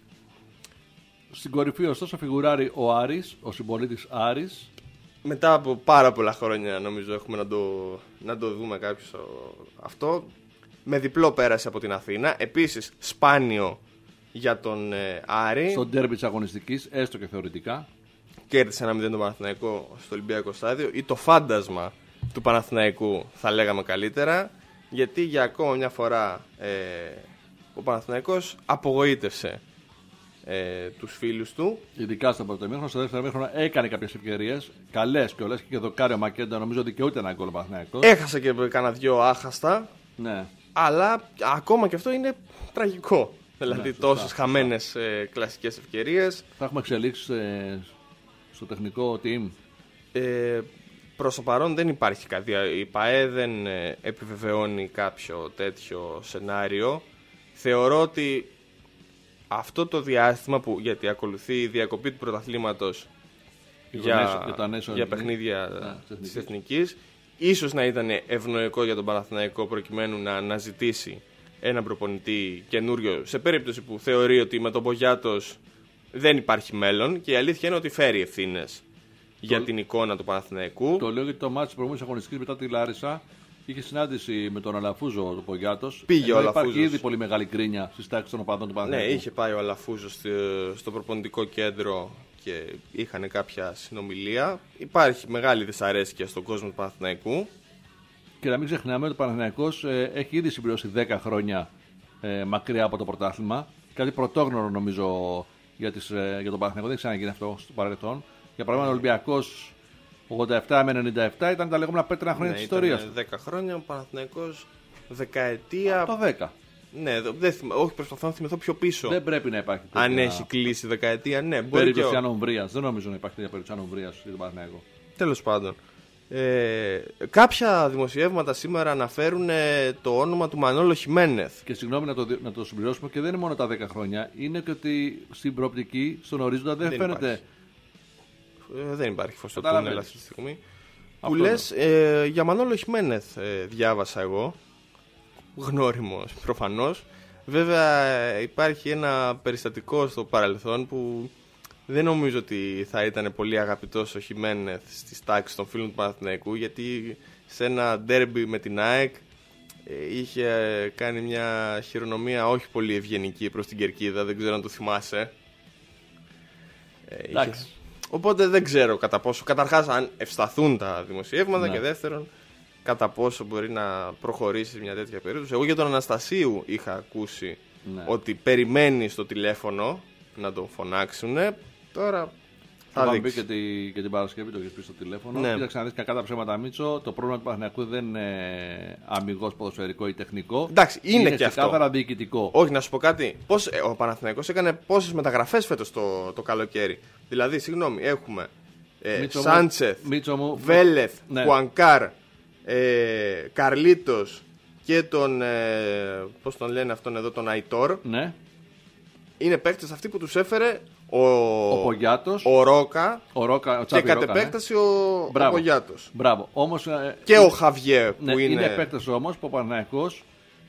Στην κορυφή ωστόσο φιγουράρει ο Άρης, ο συμπολίτης Άρης. Μετά από πάρα πολλά χρόνια νομίζω έχουμε να το δούμε κάποιος αυτό. Με διπλό πέρασε από την Αθήνα. Επίσης σπάνιο για τον Άρη. Στο ντέρμπι της αγωνιστικής, έστω και θεωρητικά. Κέρδισε 1-0 τον Παναθηναϊκό στο Ολυμπιακό Στάδιο, ή το φάντασμα του Παναθηναϊκού θα λέγαμε καλύτερα, γιατί για ακόμα μια φορά ο Παναθηναϊκός απογοήτευσε τους φίλους του. Ειδικά στο πρώτο ημίχρονο. Στο δεύτερο ημίχρονο έκανε κάποιες ευκαιρίες καλές κιόλας, και δοκάρει ο Μακέντα, νομίζω δικαιούται ένα γκολ ο Παναθηναϊκός. Έχασε και κανένα δυο άχαστα. Ναι. Αλλά ακόμα και αυτό είναι τραγικό. Δηλαδή, ναι, τόσες χαμένες κλασικές ευκαιρίες. Θα έχουμε εξελίξεις στο τεχνικό team. Προς το παρόν δεν υπάρχει κάτι. Η ΠΑΕ δεν επιβεβαιώνει κάποιο τέτοιο σενάριο. Θεωρώ ότι αυτό το διάστημα που, γιατί ακολουθεί η διακοπή του πρωταθλήματος για παιχνίδια της Εθνικής, ίσως να ήταν ευνοϊκό για τον Παναθηναϊκό προκειμένου να αναζητήσει έναν προπονητή καινούριο, σε περίπτωση που θεωρεί ότι με τον Μπογιάτος δεν υπάρχει μέλλον, και η αλήθεια είναι ότι φέρει ευθύνες για την εικόνα του Παναθηναϊκού. Το λέω γιατί το μάτι της προηγούμενης αγωνιστικής μετά τη Λάρισα είχε συνάντηση με τον Αλαφούζο του Μπογιάτος. Πήγε ο Αλαφούζος. Υπάρχει ήδη πολύ μεγάλη γκρίνια στις τάξεις των οπαδών του Παναθηναϊκού. Ναι, είχε πάει ο Αλαφούζος στο προπονητικό κέντρο και είχαν κάποια συνομιλία. Υπάρχει μεγάλη δυσαρέσκεια στον κόσμο του Παναθηναϊκού. Και να μην ξεχνάμε ότι ο Παναθηναϊκός έχει ήδη συμπληρώσει 10 χρόνια μακριά από το πρωτάθλημα. Κάτι πρωτόγνωρο νομίζω για τον Παναθηναϊκό. Δεν ξαναγίνει αυτό στο παρελθόν. Για παράδειγμα, ο Ολυμπιακός, 87 με 97 ήταν τα λεγόμενα πέτρινα χρόνια Ναι, της ιστορίας. 10 χρόνια, ο Παναθηναϊκός δεκαετία. Το 10. Ναι, όχι, προσπαθώ να θυμηθώ πιο πίσω. Δεν πρέπει να υπάρχει Αν τέτοια έχει κλείσει δεκαετία, ναι, μπορεί περίπτωση και. ανομβρίας. Δεν νομίζω να υπάρχει τέτοια περίπτωση ανομβρίας για τον Παναθηναϊκό. Τέλος πάντων. Κάποια δημοσιεύματα σήμερα αναφέρουν το όνομα του Μανόλο Χιμένεθ. Και συγγνώμη να το συμπληρώσουμε, και δεν είναι μόνο τα 10 χρόνια. Είναι και ότι στην προοπτική, στον ορίζοντα δεν φαίνεται. Δεν υπάρχει φως στο Καταλαβαίνεις. τούνελ αυτή τη στιγμή. Αυτό Που λες, για Μανόλο Χιμένεθ διάβασα εγώ. Γνώριμος προφανώς. Βέβαια υπάρχει ένα περιστατικό στο παρελθόν που δεν νομίζω ότι θα ήταν πολύ αγαπητός ο Χιμένεθ στις τάξεις των φίλων του Παναθηναϊκού, γιατί σε ένα ντέρμπι με την ΑΕΚ είχε κάνει μια χειρονομία όχι πολύ ευγενική προς την κερκίδα, δεν ξέρω αν το θυμάσαι. Εντάξει. Οπότε δεν ξέρω κατά πόσο, καταρχάς αν ευσταθούν τα δημοσιεύματα, Ναι. και δεύτερον κατά πόσο μπορεί να προχωρήσει μια τέτοια περίπτωση. Εγώ για τον Αναστασίου είχα ακούσει Ναι. ότι περιμένει στο τηλέφωνο να τον φωνάξουν. Τώρα θα Θα πει δείξει. και την Παρασκευή το έχεις πει στο τηλέφωνο. Ναι. Κοίταξε να δεις, κακά τα ψέματα, Μίτσο. Το πρόβλημα του Παναθηναϊκού δεν είναι αμιγώς ποδοσφαιρικό ή τεχνικό. Εντάξει, είναι και αυτό. ξεκάθαρα διοικητικό. Όχι, να σου πω κάτι. Ο Παναθηναϊκός έκανε πόσες μεταγραφές φέτος το καλοκαίρι. Δηλαδή, συγγνώμη, έχουμε Μίτσο μου, Σάντσεθ, Μίτσο μου, Βέλεθ, ναι. Χουανκάρ, Καρλίτος και τον. Πώς τον λένε αυτόν εδώ, τον Αϊτόρ. Ναι. Είναι παίκτες αυτοί που τους έφερε Ο Πογιάτος, ο Ρόκα ο Ρόκα, ο και Τσάπη κατ' Ρόκα, ναι. επέκταση ο Μπράβο. Πογιάτος. Μπράβο. Όμως, Και ο Χαβιέ που ναι, είναι. παίκτες όμως που ο Παναθηναϊκός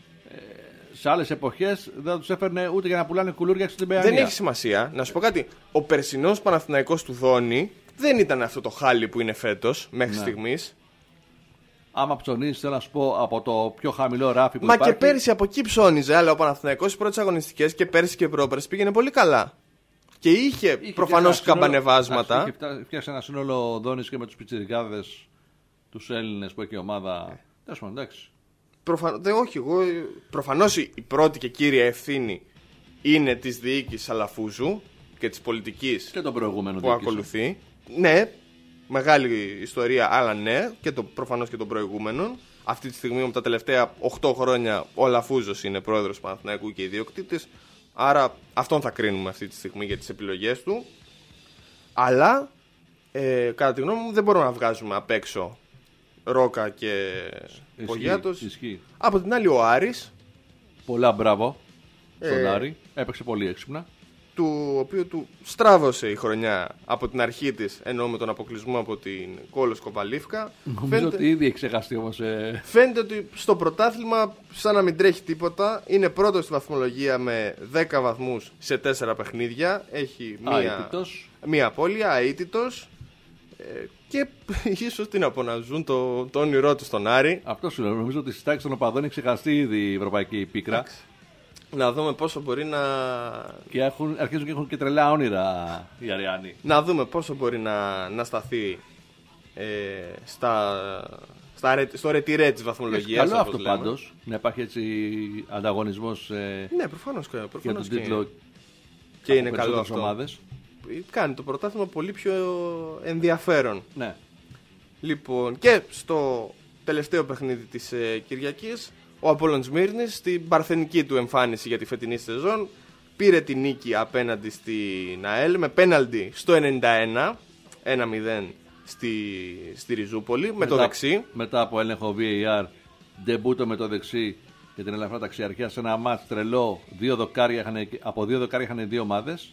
σε άλλες εποχές δεν τους έφερνε ούτε για να πουλάνε κουλούρια στην Παιανία. Δεν έχει σημασία. Να σου πω κάτι. Ο περσινός Παναθηναϊκός του Δόνη δεν ήταν αυτό το χάλι που είναι φέτος μέχρι Ναι. στιγμής. Άμα ψωνίσεις, θέλω να σου πω, από το πιο χαμηλό ράφι που Μα υπάρχει. και πέρυσι από εκεί ψώνιζε, αλλά ο Παναθηναϊκός στις πρώτες αγωνιστικές και πέρυσι και πρόπερσι πήγαινε πολύ καλά. Και είχε προφανώς καμπανεβάσματα. Είχε φτιάξει ένα σύνολο Δόνης και με τους πιτσιρικάδες, τους Έλληνες που έχει η ομάδα. Τέλος πάντων, εντάξει. Όχι, προφανώς η πρώτη και κύρια ευθύνη είναι της διοίκησης Αλαφούζου και της πολιτικής Και τον προηγούμενο που διοίκηση. ακολουθεί. Ναι, μεγάλη ιστορία, αλλά ναι, και προφανώς και των προηγούμενων. Αυτή τη στιγμή, με τα τελευταία 8 χρόνια, ο Αλαφούζος είναι πρόεδρος του Παναθηναϊκού και ιδιοκτήτης. Άρα αυτόν θα κρίνουμε αυτή τη στιγμή για τις επιλογές του. Αλλά, κατά τη γνώμη μου, δεν μπορούμε να βγάζουμε απ' έξω Ρόκα και Πογιάτος. Ισχύει. Από την άλλη, ο Άρης, Πολλά μπράβο στον Άρη. Έπαιξε πολύ έξυπνα. του οποίου του στράβωσε η χρονιά από την αρχή της, ενώ με τον αποκλεισμό από την Κόλος Κοπαλίφκα. Νομίζω ότι ήδη έχει ξεχαστεί όμως. Φαίνεται ότι στο πρωτάθλημα, σαν να μην τρέχει τίποτα, είναι πρώτος στη βαθμολογία με 10 βαθμούς σε 4 παιχνίδια. Έχει Αίτητος. μία απώλεια, αίτητος. Και ίσως τι να πω, να ζουν το όνειρό του στον Άρη. Αυτό σου λέω. Νομίζω ότι στις τάξεις των οπαδών έχει ξεχαστεί ήδη η ευρωπαϊκή πίκρα. Να δούμε πόσο μπορεί Και αρχίζουν και έχουν και τρελά όνειρα οι Αριάνοι. να δούμε πόσο μπορεί να σταθεί στο ρετυρέ της βαθμολογίας. Καλό όπως αυτό λέμε. πάντως. Να υπάρχει έτσι ανταγωνισμός Ναι, προφανώς για τον τίτλο και είναι από καλό περισσότερες αυτό. ομάδες. Κάνει το πρωτάθλημα πολύ πιο ενδιαφέρον. Ναι. Λοιπόν, και στο τελευταίο παιχνίδι της Κυριακής, ο Απόλλων Σμύρνης, στην παρθενική του εμφάνιση για τη φετινή σεζόν, πήρε τη νίκη απέναντι στην ΑΕΛ με πέναλτι στο 91, 1-0 στη Ριζούπολη, με το δεξί. Μετά από έλεγχο VAR, ντεμπούτο με το δεξί για την ελαφρά ταξιαρχία σε ένα μάτς τρελό. Από 2 δοκάρια είχαν 2 ομάδες.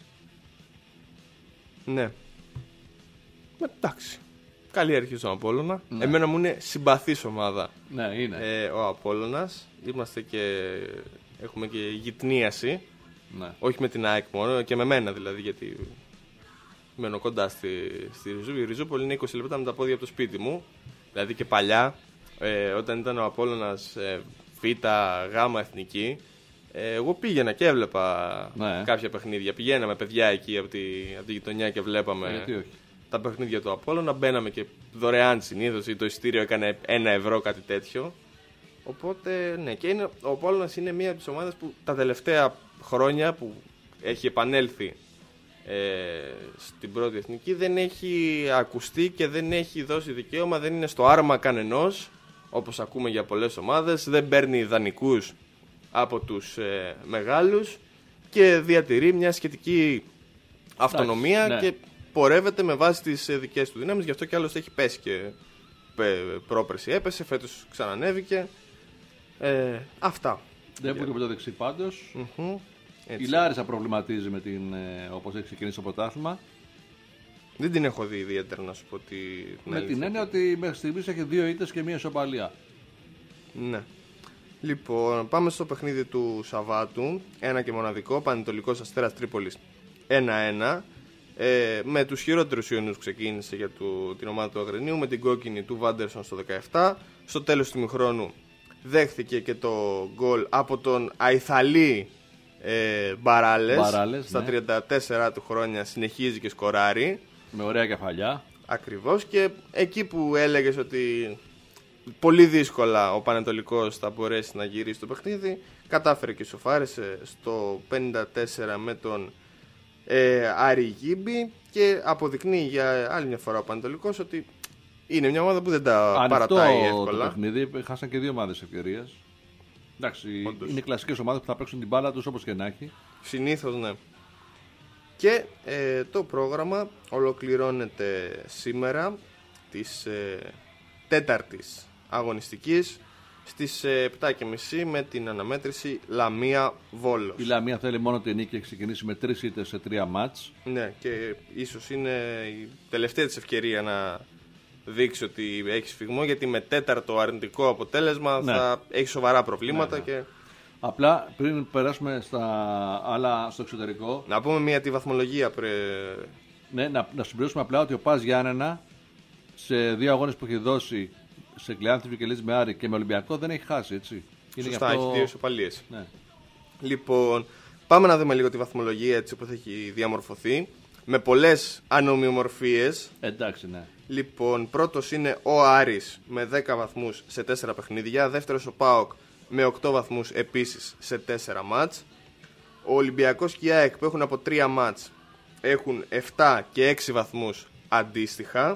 Ναι. Εντάξει. Καλή αρχή στον Απόλλωνα. Εμένα μου είναι συμπαθής ομάδα. Ναι, είναι. Ο Απόλλωνας. Είμαστε και έχουμε και γυτνίαση. Ναι. Όχι με την ΑΕΚ μόνο, και με μένα δηλαδή, γιατί μένω κοντά στη Ριζούπολη. Η Ριζούπολη είναι 20 λεπτά με τα πόδια από το σπίτι μου. Δηλαδή και παλιά, όταν ήταν ο Απόλλωνας Β, Γ εθνική, εγώ πήγαινα και έβλεπα κάποια παιχνίδια. Πηγαίναμε παιδιά εκεί από τη γειτονιά και βλέπαμε Γιατί όχι. τα παιχνίδια του Απόλλωνα. Μπαίναμε και δωρεάν συνήθως, ή το εισιτήριο έκανε 1 ευρώ, κάτι τέτοιο. Οπότε, ναι, και ο Απόλλωνας είναι μία από τις ομάδες που τα τελευταία χρόνια που έχει επανέλθει στην πρώτη εθνική δεν έχει ακουστεί και δεν έχει δώσει δικαίωμα, δεν είναι στο άρμα κανενός, όπως ακούμε για πολλές ομάδες, δεν παίρνει δανεικούς από τους μεγάλους και διατηρεί μια σχετική αυτονομία, ναι. και πορεύεται με βάση τις δικές του δυνάμεις. Γι' αυτό κι άλλωστε έχει πέσει και πρόπερση έπεσε, φέτος ξανανέβηκε. Αυτά. Δεν βγήκε με το δεξί πάντως. Έτσι. Η Λάρισα προβληματίζει με όπως έχει ξεκινήσει το πρωτάθλημα. Δεν την έχω δει ιδιαίτερα, να σου πω Με την έννοια ότι μέχρι στιγμής έχει 2 ήττες και 1 ισοπαλία. Ναι. Λοιπόν, πάμε στο παιχνίδι του Σαββάτου. Ένα και μοναδικό, Πανετολικός Αστέρας Τρίπολης 1-1. Με τους χειρότερους Ιωνίους ξεκίνησε για την ομάδα του Αγρινίου, με την κόκκινη του Βάντερσον στο 17. Στο τέλος του ημιχρόνου δέχθηκε και το γκολ από τον Αϊθαλή Μπαράλες. Στα 34 του χρόνια συνεχίζει και σκοράρει. Με ωραία κεφαλιά. Ακριβώς, και εκεί που έλεγες ότι πολύ δύσκολα ο Πανετολικός θα μπορέσει να γυρίσει το παιχνίδι, κατάφερε και σοφάρισε στο 54 με τον Άρη Γίμπη, και αποδεικνύει για άλλη μια φορά ο Πανετολικός ότι είναι μια ομάδα που δεν τα παρατάει εύκολα. Το παιχνίδι, χάσαν και 2 ομάδες ευκαιρίας. Εντάξει, όντως. Είναι κλασικές ομάδες που θα παίξουν την μπάλα τους όπως και να έχει. Συνήθως, ναι. Και το πρόγραμμα ολοκληρώνεται σήμερα της τέταρτης αγωνιστικής στις 7.30 με την αναμέτρηση Λαμία-Βόλος. Η Λαμία θέλει μόνο την νίκη, έχει ξεκινήσει με 3 ήττες σε 3 μάτς. Ναι, και ίσως είναι η τελευταία της ευκαιρία να δείξει ότι έχει σφιγμό, γιατί με τέταρτο αρνητικό αποτέλεσμα θα έχει σοβαρά προβλήματα. Ναι. Και... Απλά πριν περάσουμε στα άλλα στο εξωτερικό, να πούμε τη βαθμολογία ναι, να συμπληρώσουμε απλά ότι ο ΠΑΣ Γιάννενα σε 2 αγώνες που έχει δώσει σε Κλεάνθη Βικελής με Άρη και με Ολυμπιακό δεν έχει χάσει, έτσι. Σωστά, έχει 2 ισοπαλίες. Ναι. Λοιπόν, πάμε να δούμε λίγο τη βαθμολογία έτσι όπως έχει διαμορφωθεί, με πολλές ανομοιομορφίες. Εντάξει, ναι. Λοιπόν, πρώτος είναι ο Άρης με 10 βαθμούς σε 4 παιχνίδια. Δεύτερος ο ΠΑΟΚ με 8 βαθμούς επίσης σε 4 μάτς. Ο Ολυμπιακός και η ΑΕΚ που έχουν από 3 μάτς έχουν 7 και 6 βαθμούς αντίστοιχα.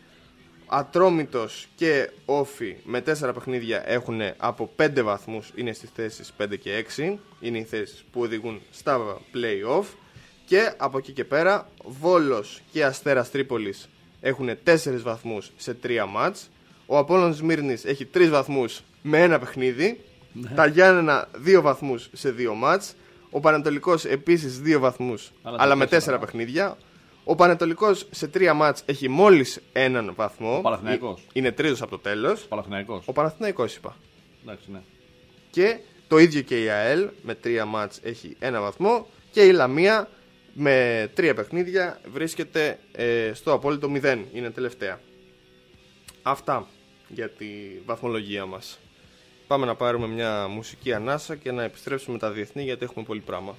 Ατρόμητος και Όφι με 4 παιχνίδια έχουν από 5 βαθμούς, είναι στις θέσεις 5 και 6. Είναι οι θέσεις που οδηγούν στα play-off. Και από εκεί και πέρα Βόλος και Αστέρας Τρίπολης έχουν 4 βαθμούς σε 3 μάτς. Ο Απόλλων Σμύρνης έχει 3 βαθμούς με 1 παιχνίδι. Τα Γιάννενα 2 βαθμούς σε 2 μάτς. Ο Πανετολικός επίσης 2 βαθμούς αλλά με 4 παιχνίδια. Ο Πανετολικός σε 3 μάτς έχει μόλις 1 βαθμό. Ο Παναθηναϊκός. Είναι τρίτος από το τέλος. Παναθηναϊκός. Ο Παναθηναϊκός είπα. Εντάξει, ναι. Και το ίδιο και η ΑΕΛ με 3 μάτς έχει 1 βαθμό. Και η Λαμία με 3 παιχνίδια βρίσκεται στο απόλυτο 0. Είναι τελευταία. Αυτά για τη βαθμολογία μας. Πάμε να πάρουμε μια μουσική ανάσα και να επιστρέψουμε τα διεθνή, γιατί έχουμε πολύ πράγμα.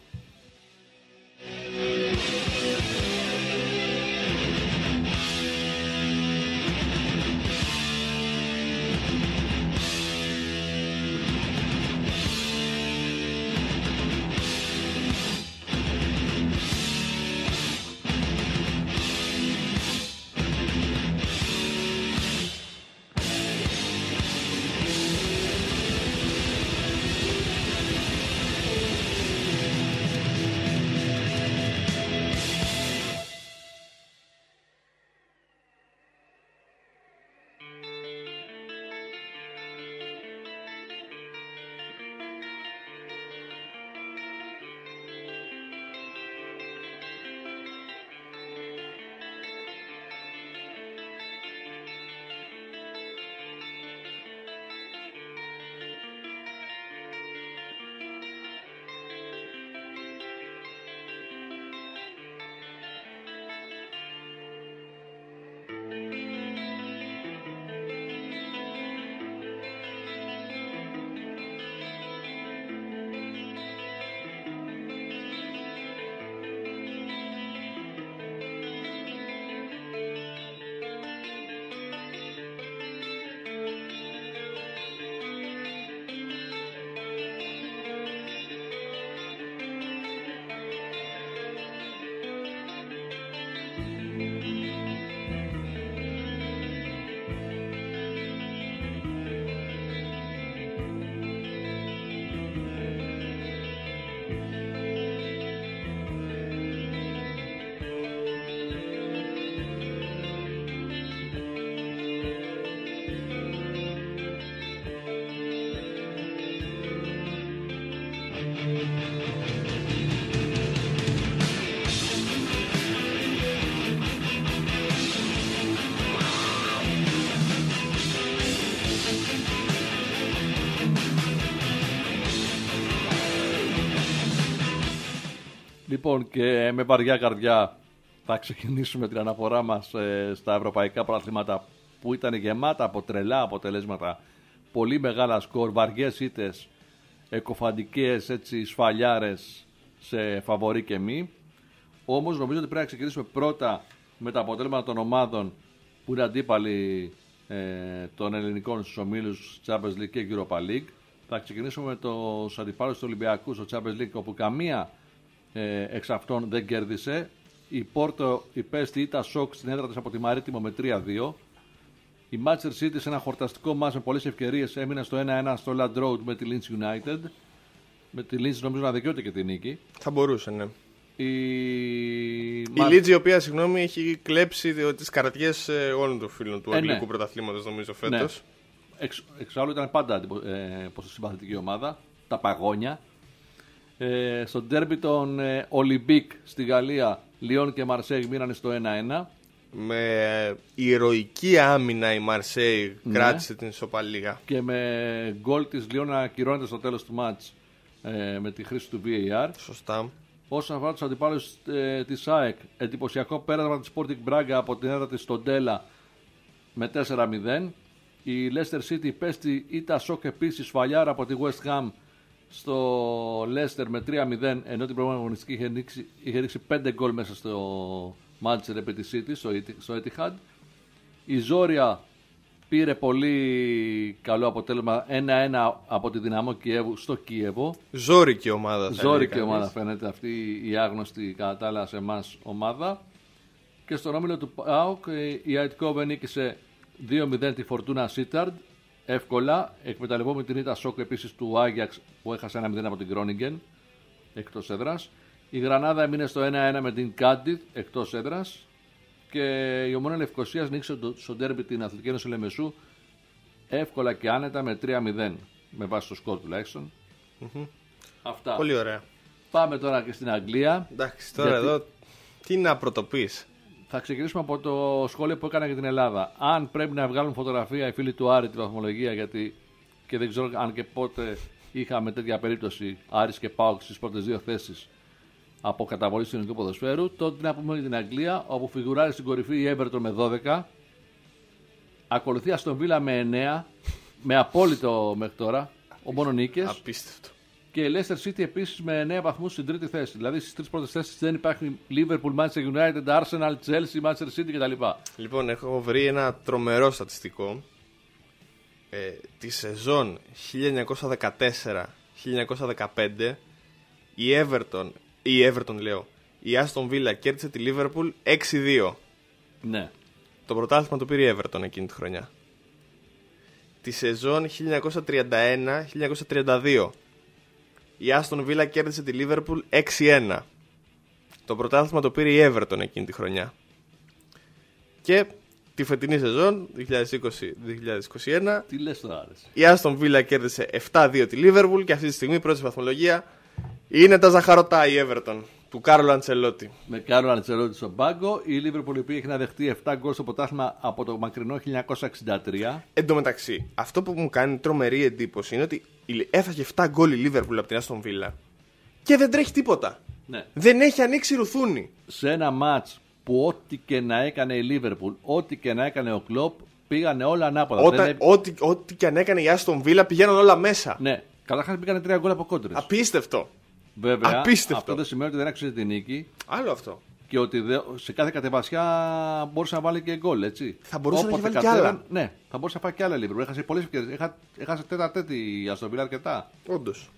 Λοιπόν, και με βαριά καρδιά θα ξεκινήσουμε την αναφορά μας στα ευρωπαϊκά πρωταθλήματα που ήταν γεμάτα από τρελά αποτελέσματα, πολύ μεγάλα σκορ, βαριές ήττες, εκοφαντικές έτσι, σφαλιάρες σε φαβορί και μη. Όμως νομίζω ότι πρέπει να ξεκινήσουμε πρώτα με τα αποτέλεσματα των ομάδων που είναι αντίπαλοι των ελληνικών στους ομίλους Champions League και Europa League. Θα ξεκινήσουμε με τους αντιπάλους του Ολυμπιακού στο Champions League, όπου καμία εξ αυτών δεν κέρδισε. Η Πόρτο υπέστη ήττα σοκ στην έδρα της από τη Μαρίτιμο με 3-2. Η Manchester City σε ένα χορταστικό μάτς με πολλές ευκαιρίες έμεινε στο 1-1 στο Land Road με τη Leeds United. Με τη Leeds νομίζω να δικαιούται και τη νίκη. Θα μπορούσε, ναι. Η Leeds, η οποία συγγνώμη έχει κλέψει τις καρδιές όλων των φίλων του αγγλικού πρωταθλήματος νομίζω φέτος. Ναι. Εξάλλου ήταν πάντα πόσο συμπαθητική ομάδα. Τα παγόνια. Στο ντέρμπι των Ολυμπίκ στη Γαλλία, Λιόν και Μαρσέιγ μείνανε στο 1-1. Με ηρωική άμυνα η Μαρσέιγ κράτησε την ισοπαλία. Και με γκολ της Λιόν να ακυρώνεται στο τέλος του μάτς με τη χρήση του VAR. Σωστά. Όσον αφορά τους αντιπάλους της ΑΕΚ, εντυπωσιακό πέρασμα της Sporting Braga από την έδρα της στον Τέλα με 4-0. Η Leicester City πέστη ήττα σοκ επίσης σφαλιάρα από τη West Ham στο Leicester με 3-0, ενώ την προηγούμενη αγωνιστική είχε ρίξει 5 γκολ μέσα στο Manchester επί της City, στο Etihad. Η Ζόρια πήρε πολύ καλό αποτέλεσμα 1-1 από τη Δυναμό Κιέβου στο Κίεβο. Ζόρικη ομάδα. Ζόρικη ομάδα φαίνεται αυτή η άγνωστη κατά τα άλλα σε εμάς ομάδα. Και στον όμιλο του ΠΑΟΚ η Αιτκόβε νίκησε 2-0 τη Φορτούνα Σίταρντ. Εύκολα, εκμεταλλευόμενη την ήττα σοκ επίσης του Άγιαξ που έχασε 1-0 από την Κρόνιγκεν εκτός έδρας. Η Γρανάδα έμεινε στο 1-1 με την Κάντιθ εκτός έδρας. Και η Ομόνοια Λευκωσίας νίκησε στο ντέρμπι την Αθλητική Ένωση Λεμεσού εύκολα και άνετα με 3-0 με βάση το σκορ τουλάχιστον. Αυτά. Πολύ ωραία. Πάμε τώρα και στην Αγγλία. Εντάξει, τώρα εδώ τι να πρωτοπείς. Θα ξεκινήσουμε από το σχόλιο που έκανα για την Ελλάδα. Αν πρέπει να βγάλουν φωτογραφία οι φίλοι του Άρη τη βαθμολογία, γιατί και δεν ξέρω αν και πότε είχαμε τέτοια περίπτωση Άρης και ΠΑΟΚ στις πρώτες δύο θέσεις από καταβολή του ελληνικού ποδοσφαίρου, τότε να πούμε για την Αγγλία, όπου φιγουράρει στην κορυφή η Everton με 12, ακολουθεί Αστον Βίλα με 9, με απόλυτο μέχρι τώρα, μόνο νίκες. Απίστευτο. Και η Leicester City επίσης με 9 βαθμούς στην τρίτη θέση. Δηλαδή στις τρεις πρώτες θέσεις δεν υπάρχει Liverpool, Manchester United, Arsenal, Chelsea, Manchester City κτλ. Λοιπόν, έχω βρει ένα τρομερό στατιστικό. Τη σεζόν 1914-1915 η Aston Villa κέρδισε τη Liverpool 6-2. Ναι. Το πρωτάθλημα το πήρε η Everton εκείνη τη χρονιά. Τη σεζόν 1931-1932 η Aston Villa κέρδισε τη Liverpool 6-1. Το πρωτάθλημα το πήρε η Everton εκείνη τη χρονιά. Και τη φετινή σεζόν 2020-2021 τι λες τώρα, η Aston Villa κέρδισε 7-2 τη Liverpool και αυτή τη στιγμή πρώτη βαθμολογία είναι τα ζαχαρωτά η Everton του Κάρολο Αντσελότη. Με Κάρολο Αντσελότη στον πάγκο. Η Liverpool η οποία έχει να δεχτεί 7 γκολ στο πρωτάθλημα από το μακρινό 1963. Εν τω μεταξύ, αυτό που μου κάνει τρομερή εντύπωση είναι ότι έφαγε 7 γκολ η Liverpool από την Aston Villa και δεν τρέχει τίποτα. Ναι. Δεν έχει ανοίξει ρουθούνη. Σε ένα μάτς που ό,τι και να έκανε η Liverpool, ό,τι και να έκανε ο Κλοπ, πήγανε όλα ανάποδα. Ό,τι και αν έκανε η Aston Villa πηγαίνουν όλα μέσα. Ναι, καταρχάς πήγανε 3 γκολ από κόντρες. Απίστευτο. Βέβαια, απίστευτο. Αυτό δεν σημαίνει ότι δεν άξιζε τη νίκη. Άλλο αυτό. Και ότι σε κάθε κατεβασιά μπορούσε να βάλει και γκολ, έτσι. Θα μπορούσε να βάλει κι άλλα. Ναι, θα μπορούσε να φάει κι άλλα Liverpool. Έχασε πολλές ευκαιρίες. Έχασε τέτα-τέτη η Aston Villa αρκετά. Όντως.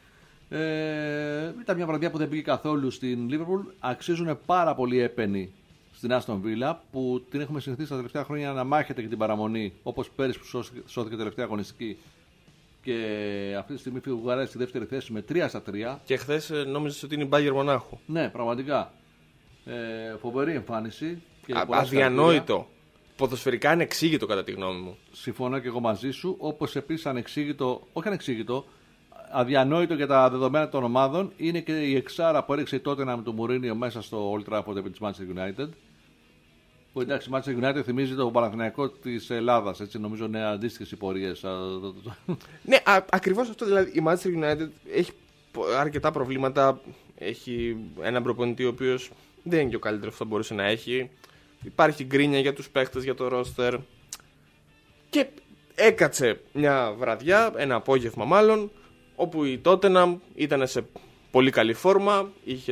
Ήταν μια βραδιά που δεν πήγε καθόλου στην Liverpool. Αξίζουν πάρα πολύ έπαινοι στην Aston Villa που την έχουμε συνηθίσει τα τελευταία χρόνια να μάχεται για την παραμονή, όπως πέρυσι που σώθηκε τελευταία αγωνιστική. Και αυτή τη στιγμή φιγουράρει στη δεύτερη θέση με 3-3. Και χθες νόμιζες ότι είναι η Bayern Μονάχου. Ναι, πραγματικά. Φοβερή εμφάνιση. Και αδιανόητο. Ποδοσφαιρικά ανεξήγητο κατά τη γνώμη μου. Συμφωνώ και εγώ μαζί σου. Όπως επίσης ανεξήγητο, όχι ανεξήγητο, αδιανόητο για τα δεδομένα των ομάδων είναι και η εξάρα που έριξε η Tottenham του Μουρίνιο μέσα στο Old Trafford επί της Manchester United. Που εντάξει, η Manchester United θυμίζει το Παναθηναϊκό της Ελλάδας. Έτσι, νομίζω είναι αντίστοιχες οι πορείες. Ναι, ακριβώς αυτό. Δηλαδή η Manchester United έχει αρκετά προβλήματα. Έχει έναν προπονητή ο οποίος δεν είναι και ο καλύτερος που θα μπορούσε να έχει. Υπάρχει γκρίνια για τους παίκτες, για το ρόστερ. Και έκατσε μια βραδιά, ένα απόγευμα μάλλον, όπου η Tottenham ήταν σε πολύ καλή φόρμα, είχε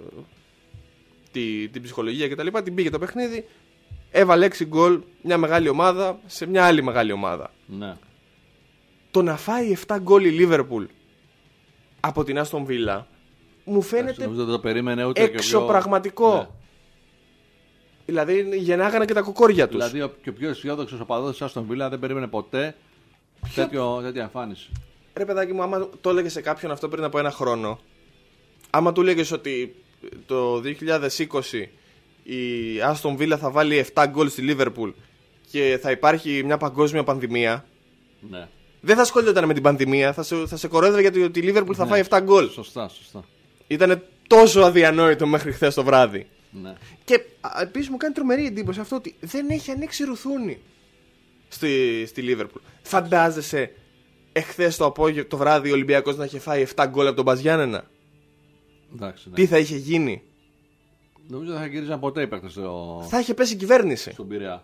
την ψυχολογία κτλ. Την πήγε το παιχνίδι, έβαλε 6 γκολ, μια μεγάλη ομάδα σε μια άλλη μεγάλη ομάδα. Ναι. Το να φάει 7 γκολ η Liverpool από την Aston Villa μου φαίνεται εξωπραγματικό. Ναι. Δηλαδή γεννάγανε και τα κοκόρια τους. Δηλαδή και ο πιο αισιόδοξος οπαδός της Aston Villa δεν περίμενε ποτέ τέτοια εμφάνιση. Ρε παιδάκι μου, άμα το έλεγε σε κάποιον αυτό πριν από ένα χρόνο, άμα του έλεγες ότι το 2020 η Aston Villa θα βάλει 7 γκολ στη Liverpool και θα υπάρχει μια παγκόσμια πανδημία, ναι, δεν θα ασχολιόταν με την πανδημία, θα σε κορόιδευε γιατί η Liverpool θα φάει 7 γκολ. Σωστά. Ήτανε τόσο αδιανόητο μέχρι χθες το βράδυ. Ναι. Και επίσης μου κάνει τρομερή εντύπωση αυτό ότι δεν έχει ανοίξει ρουθούνη στη Liverpool. Φαντάζεσαι εχθές το βράδυ ο Ολυμπιακός να είχε φάει 7 γκολ από τον Μπας Γιάννενα? Εντάξει, ναι. Τι θα είχε γίνει? Νομίζω δεν θα γυρίζαν ποτέ οι παίκτες θα είχε πέσει η κυβέρνηση στον Πειραιά.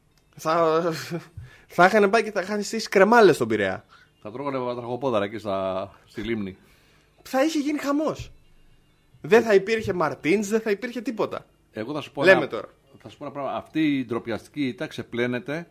Θα είχαν πάει και θα είχαν στήσει κρεμάλες στον Πειραιά. Θα τρώγανε βατραχοπόδαρα εκεί στη λίμνη. Θα είχε γίνει χαμός. Δεν θα υπήρχε Μαρτίνς, δεν θα υπήρχε τίποτα. Εγώ θα σου πω τώρα. Θα σου πω ένα πράγμα. Αυτή η ντροπιαστική ήττα ξεπλένεται,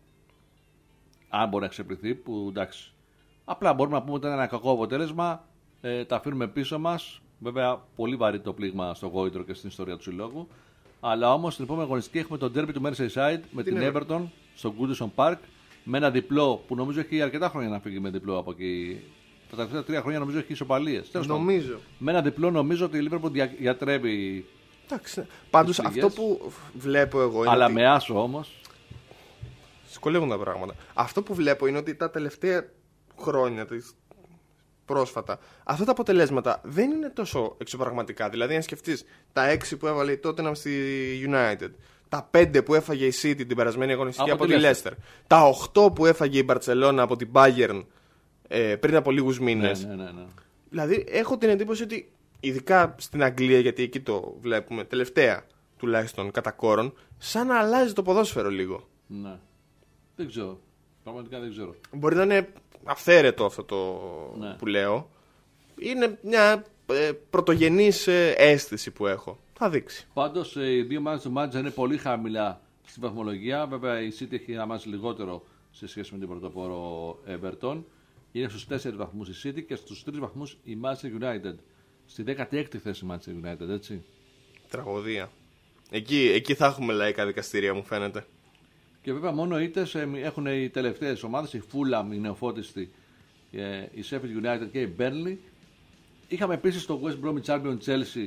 αν μπορεί να ξεπληθεί, που εντάξει. Απλά μπορούμε να πούμε ότι ήταν ένα κακό αποτέλεσμα. Τα αφήνουμε πίσω μας. Βέβαια, πολύ βαρύ το πλήγμα στο γόητρο και στην ιστορία του συλλόγου. Αλλά όμως στην επόμενη αγωνιστική έχουμε το ντέρμπι του Merseyside με την Everton στο Goodison Park. Με ένα διπλό που νομίζω έχει αρκετά χρόνια να φύγει με διπλό από εκεί. Τα τελευταία 3 χρόνια νομίζω έχει ισοπαλίες. Νομίζω. Με ένα διπλό νομίζω ότι η Liverpool διατρέπει. Εντάξει. Πάντως αυτό που βλέπω εγώ είναι. Αλλά ότι... με άσο όμως. Σκολεύουν τα πράγματα. Αυτό που βλέπω είναι ότι τα τελευταία χρόνια, πρόσφατα, αυτά τα αποτελέσματα δεν είναι τόσο εξωπραγματικά. Δηλαδή, αν σκεφτείς τα 6 που έβαλε η Tottenham στη United, τα 5 που έφαγε η City την περασμένη αγωνιστική από τη Leicester, τα 8 που έφαγε η Barcelona από την Bayern πριν από λίγους μήνες. Ναι. Δηλαδή, έχω την εντύπωση ότι ειδικά στην Αγγλία, γιατί εκεί το βλέπουμε τελευταία τουλάχιστον κατά κόρον, σαν να αλλάζει το ποδόσφαιρο λίγο. Ναι. Δεν ξέρω. Πραγματικά δεν ξέρω. Μπορεί να είναι αυθαίρετο αυτό που λέω. Είναι μια πρωτογενής αίσθηση που έχω. Θα δείξει. Πάντως οι δύο μάτς του Manchester είναι πολύ χαμηλά στη βαθμολογία. Βέβαια η City έχει ένα μάτς λιγότερο σε σχέση με την πρωτοπόρο Everton. Είναι στους 4 βαθμούς η City και στους 3 βαθμούς η Manchester United. Στη 16η θέση η Manchester United, έτσι. Τραγωδία. Εκεί θα έχουμε λαϊκά δικαστήρια, μου φαίνεται. Και βέβαια μόνο ήττες έχουν οι τελευταίες ομάδες, η Fulham, η νεοφώτιστη, η Sheffield United και η Burnley. Είχαμε επίσης το West Bromwich Albion Chelsea,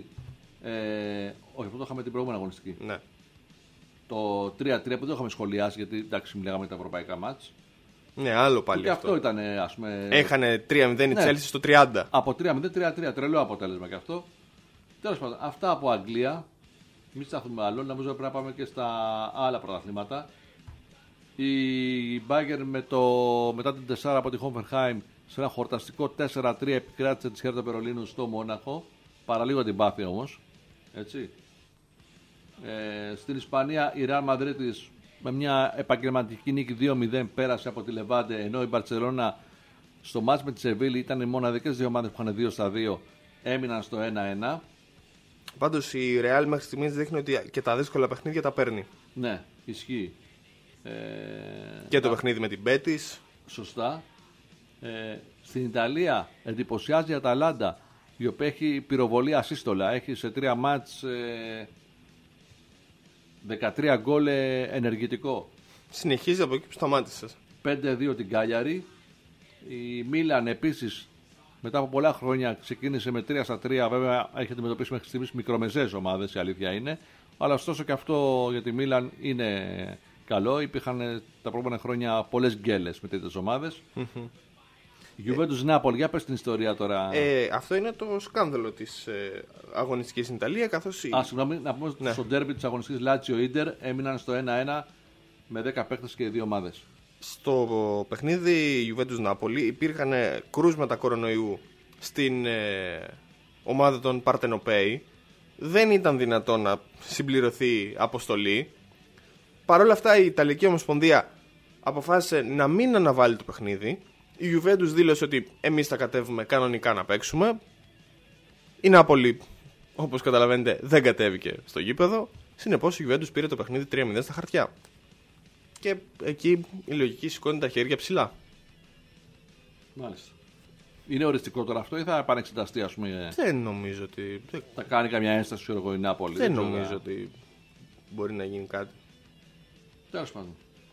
όχι, αυτό το είχαμε την προηγούμενη αγωνιστική. Ναι. Το 3-3 που δεν το είχαμε σχολιάσει γιατί εντάξει μιλάγαμε για τα ευρωπαϊκά μάτς. Ναι, άλλο πάλι. Και αυτό ήταν, ας πούμε. Έχανε 3-0 η Chelsea στο 30. Από 3-0-3-3, τρελό αποτέλεσμα και αυτό. Τέλος πάντων, αυτά από Αγγλία. Μην σταθούμε άλλο, νομίζω πρέπει να πάμε και στα άλλα πρωταθλήματα. Η Bayern μετά την 4 από τη Hoffenheim σε ένα χορταστικό 4-3 επικράτησε τη Χέρτα Βερολίνου στο Μόναχο. Παραλίγο την πάθη όμως. Έτσι. Στην Ισπανία η Real Madrid με μια επαγγελματική νίκη 2-0 πέρασε από τη Λεβάντε, ενώ η Μπαρτσελώνα στο μάτς με τη Σεβίλη ήταν οι μοναδικές δύο ομάδες που είχαν 2-2, έμειναν στο 1-1. Πάντως η Real μέχρι στιγμής δείχνει ότι και τα δύσκολα παιχνίδια τα παίρνει. Ναι, ισχύει. Και το παιχνίδι με την Betis. Σωστά. Στην Ιταλία εντυπωσιάζει η Αταλάντα, η οποία έχει πυροβολή ασύστολα. Έχει σε 3 μάτς 13 γκολ ενεργητικό. Συνεχίζει από εκεί που σταμάτησε. 5-2 την Κάλιαρη. Η Μίλαν επίσης μετά από πολλά χρόνια ξεκίνησε με 3-3. Βέβαια έχει αντιμετωπίσει μέχρι στιγμής μικρομεσαίες ομάδες, η αλήθεια είναι. Αλλά ωστόσο και αυτό για τη Μίλαν είναι καλό. Υπήρχαν τα προηγούμενα χρόνια πολλές γκέλες με τέτοιες ομάδες. Juventus Νάπολη, για πες την ιστορία τώρα. Αυτό είναι το σκάνδαλο της αγωνιστικής στην Ιταλία. Συγγνώμη, να πούμε στο ντέρμπι της αγωνιστικής Λάτσιο Ίντερ έμειναν στο 1-1 με 10 παίκτες και 2 ομάδες. Στο παιχνίδι Juventus Νάπολη υπήρχαν κρούσματα κορονοϊού στην ομάδα των Παρτενοπαίοι. Δεν ήταν δυνατόν να συμπληρωθεί αποστολή. Παρ' όλα αυτά η Ιταλική Ομοσπονδία αποφάσισε να μην αναβάλει το παιχνίδι. Η Juventus δήλωσε ότι εμείς θα κατέβουμε κανονικά να παίξουμε. Η Νάπολη, όπως καταλαβαίνετε, δεν κατέβηκε στο γήπεδο. Συνεπώς η Juventus πήρε το παιχνίδι 3-0 στα χαρτιά. Και εκεί η λογική σηκώνει τα χέρια ψηλά. Μάλιστα. Είναι οριστικό τώρα αυτό ή θα επανεξεταστεί, ας πούμε? Δεν νομίζω ότι. Θα κάνει καμιά ένσταση η Νάπολη? Δεν νομίζω ότι μπορεί να γίνει κάτι. Τέλος πάντων.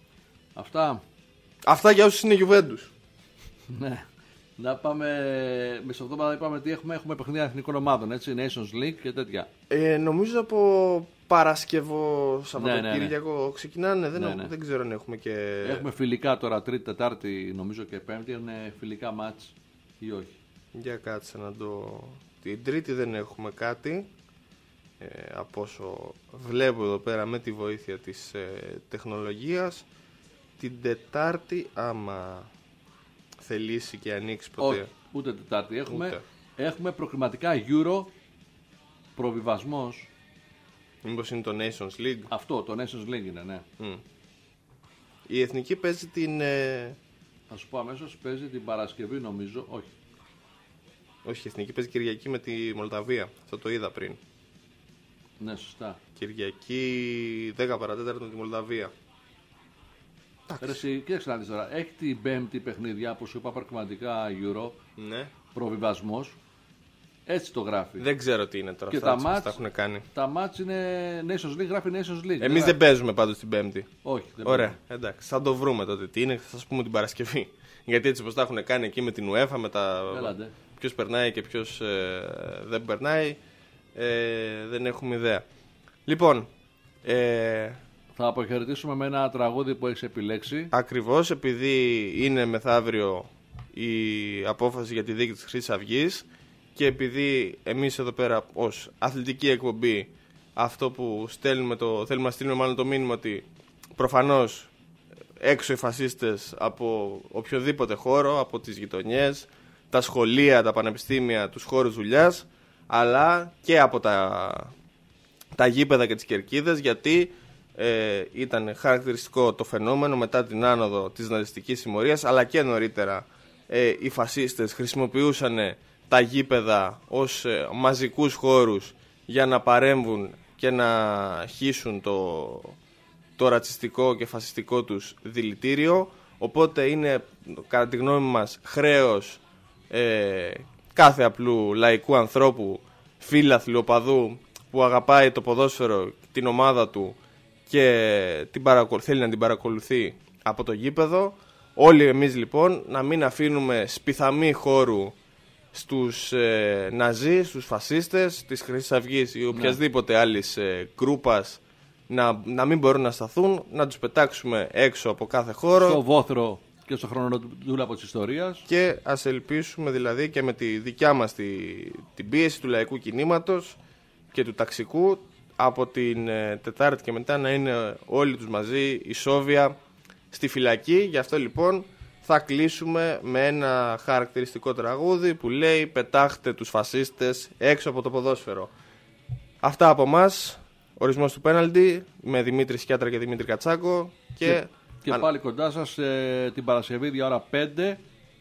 Αυτά για όσους είναι Juventus. Ναι. Να πάμε. Μεσοβδόμαδα είπαμε τι έχουμε. Έχουμε παιχνίδια εθνικών ομάδων, έτσι. Nations League και τέτοια. Νομίζω από Παρασκευό Σαββατοκύριακο ξεκινάνε. Δεν ξέρω αν έχουμε και. Έχουμε φιλικά τώρα, Τρίτη, Τετάρτη, νομίζω και Πέμπτη. Είναι φιλικά μάτς ή όχι? Για κάτσε να το. Την Τρίτη δεν έχουμε κάτι. Από όσο βλέπω εδώ πέρα με τη βοήθεια της τεχνολογίας. Την Τετάρτη, άμα θελήσει και ανοίξει ποτέ. Όχι, ούτε Τετάρτη. Έχουμε προκριματικά Euro, προβιβασμός. Μήπως είναι το Nations League? Αυτό, το Nations League είναι, ναι. Η Εθνική παίζει την... Θα σου πω αμέσως, παίζει την Παρασκευή νομίζω, όχι. Όχι, η Εθνική παίζει Κυριακή με τη Μολδαβία. Αυτό το είδα πριν. Ναι, σωστά. Κυριακή 10 παρατέταρτο με τη Μολδαβία. Κοίταξε να δεις τώρα. Έχει την Πέμπτη παιχνίδια, όπως σου είπα, προκριματικά Euro. Ναι. Προβιβασμός. Έτσι το γράφει. Δεν ξέρω τι είναι τώρα. Και αυτά τα έχουν κάνει. Τα μάτς είναι Nations League, γράφει Nations League. Εμείς δεν παίζουμε πάντως την Πέμπτη. Όχι. Ωραία, εντάξει. Θα το βρούμε τότε τι είναι, θα σας πούμε την Παρασκευή. Γιατί έτσι όπως τα έχουν κάνει εκεί με την UEFA, με τα. Ποιος περνάει και ποιος δεν περνάει, δεν έχουμε ιδέα. Λοιπόν. Θα αποχαιρετήσουμε με ένα τραγούδι που έχεις επιλέξει. Ακριβώς, επειδή είναι μεθαύριο η απόφαση για τη δίκη της Χρυσής Αυγής και επειδή εμείς εδώ πέρα ως αθλητική εκπομπή αυτό που θέλουμε να στείλουμε μάλλον το μήνυμα ότι προφανώς έξω οι φασίστες από οποιοδήποτε χώρο, από τις γειτονιές, τα σχολεία, τα πανεπιστήμια, τους χώρους δουλειάς, αλλά και από τα γήπεδα και τις κερκίδες, γιατί ήταν χαρακτηριστικό το φαινόμενο μετά την άνοδο της ναζιστικής συμμορίας, αλλά και νωρίτερα οι φασίστες χρησιμοποιούσαν τα γήπεδα ως μαζικούς χώρους για να παρέμβουν και να χύσουν το ρατσιστικό και φασιστικό τους δηλητήριο. Οπότε είναι κατά τη γνώμη μας χρέος κάθε απλού λαϊκού ανθρώπου, φίλαθλου, οπαδού που αγαπάει το ποδόσφαιρο, την ομάδα του και θέλει να την παρακολουθεί από το γήπεδο. Όλοι εμείς λοιπόν να μην αφήνουμε σπιθαμή χώρου στους ναζί, στους φασίστες της Χρυσής Αυγής ή οποιασδήποτε άλλης γκρούπας να μην μπορούν να σταθούν, να τους πετάξουμε έξω από κάθε χώρο. Στο βόθρο και στο χρονοτούλαπο της ιστορίας. Και ας ελπίσουμε δηλαδή και με τη δικιά μας την πίεση του λαϊκού κινήματος και του ταξικού από την Τετάρτη και μετά να είναι όλοι τους μαζί ισόβια στη φυλακή. Γι' αυτό λοιπόν θα κλείσουμε με ένα χαρακτηριστικό τραγούδι που λέει «Πετάχτε τους φασίστες έξω από το ποδόσφαιρο». Αυτά από μας. Ορισμός του πέναλτι με Δημήτρη Σκιάτρα και Δημήτρη Κατσάκο. Και πάλι κοντά σας την Παρασκευή 2:05.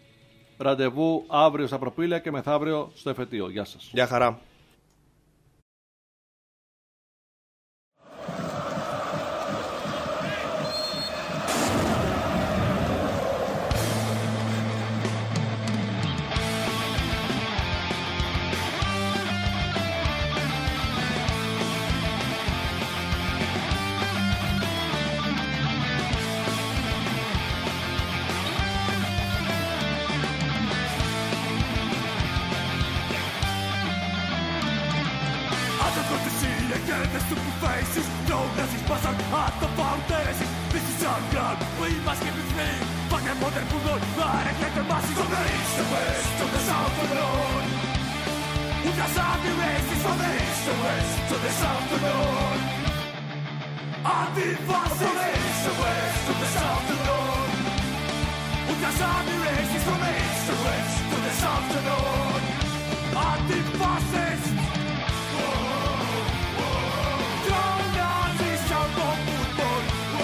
Ραντεβού αύριο στα Προπήλαια και μεθαύριο στο Εφετείο. Γεια σας. Γεια χαρά. From east to west, to the south to north. Antifascist. Throw Nazis out of football.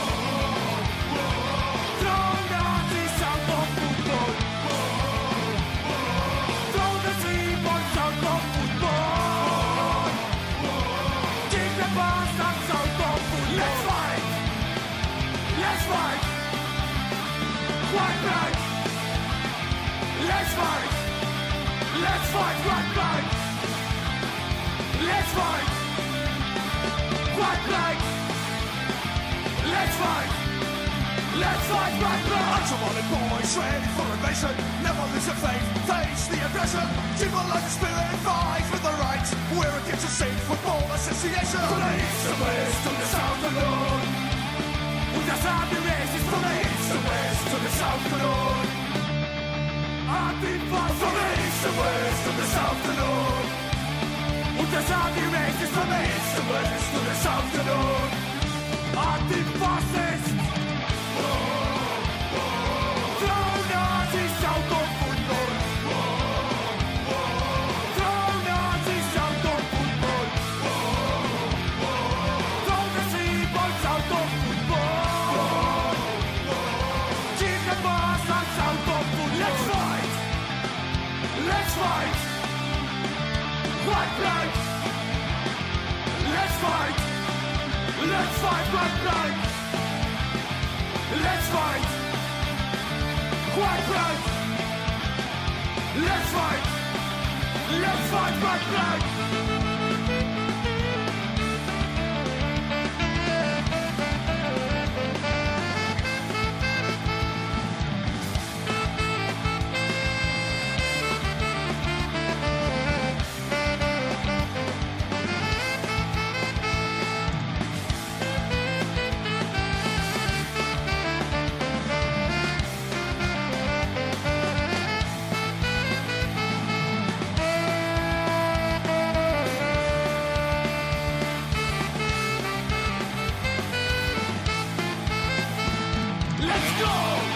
Throw Nazis out of football. Throw the Seaboys out of football. Kick the bastards out of football. Let's fight. Let's fight. White flag. Let's fight. Let's fight. White flag. Let's fight. White flag. Let's fight. Let's fight. White flag. Ultraviolet boys ready for invasion. Never lose your faith. Face the aggression. People like the spirit. Fight for the rights. We're against the state football association. From the east to west to the south and north. Untersagt die Races from the east to west to the south and north. Antifascist. From the east to west to the south and north. Untersagt die Races from the east to west to the south and north. Antifascist. Throw Nazis out of football. Throw Nazis out of football. Throw the Seaboys out of football. Kick the bastards out of football. Let's fight. Let's fight. White flag. Let's fight. Let's fight. White flag. Let's fight. White flag. Let's fight. Let's fight. White flag. Let's go!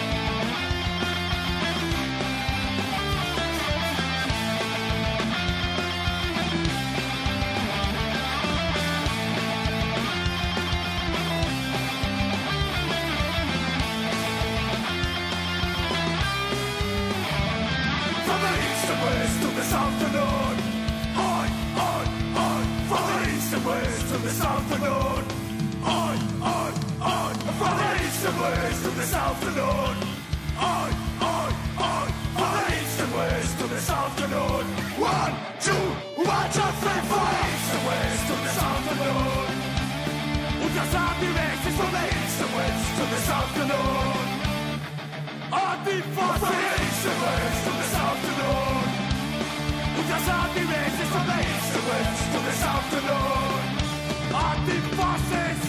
From the east and west to the south and north. On. From the east and west to the south and north. On. From the east and west to the south and north. On. From the east and west to the south and north. 1, 2, 1, 2, 3, 4. East and west to the south and north. Untersagt die Races from the east and west to the south and north. Antifascist. From the east and west to the south and north. Untersagt die Races from the east and west to the south and north. Antifascist.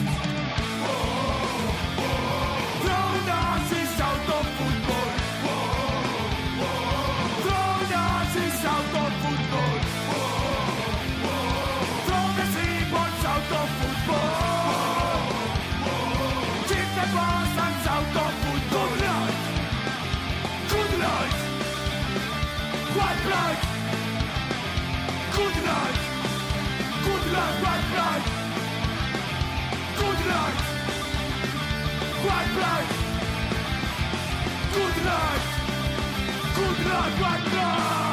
Throw Nazis out of football. Throw Nazis out of football. Throw the Seaboys out of football. Kick the bastards out of football. Good night. Good night. White flag. Good night. Good night. White flag. Good night. White flag. Good night. Good night. White flag.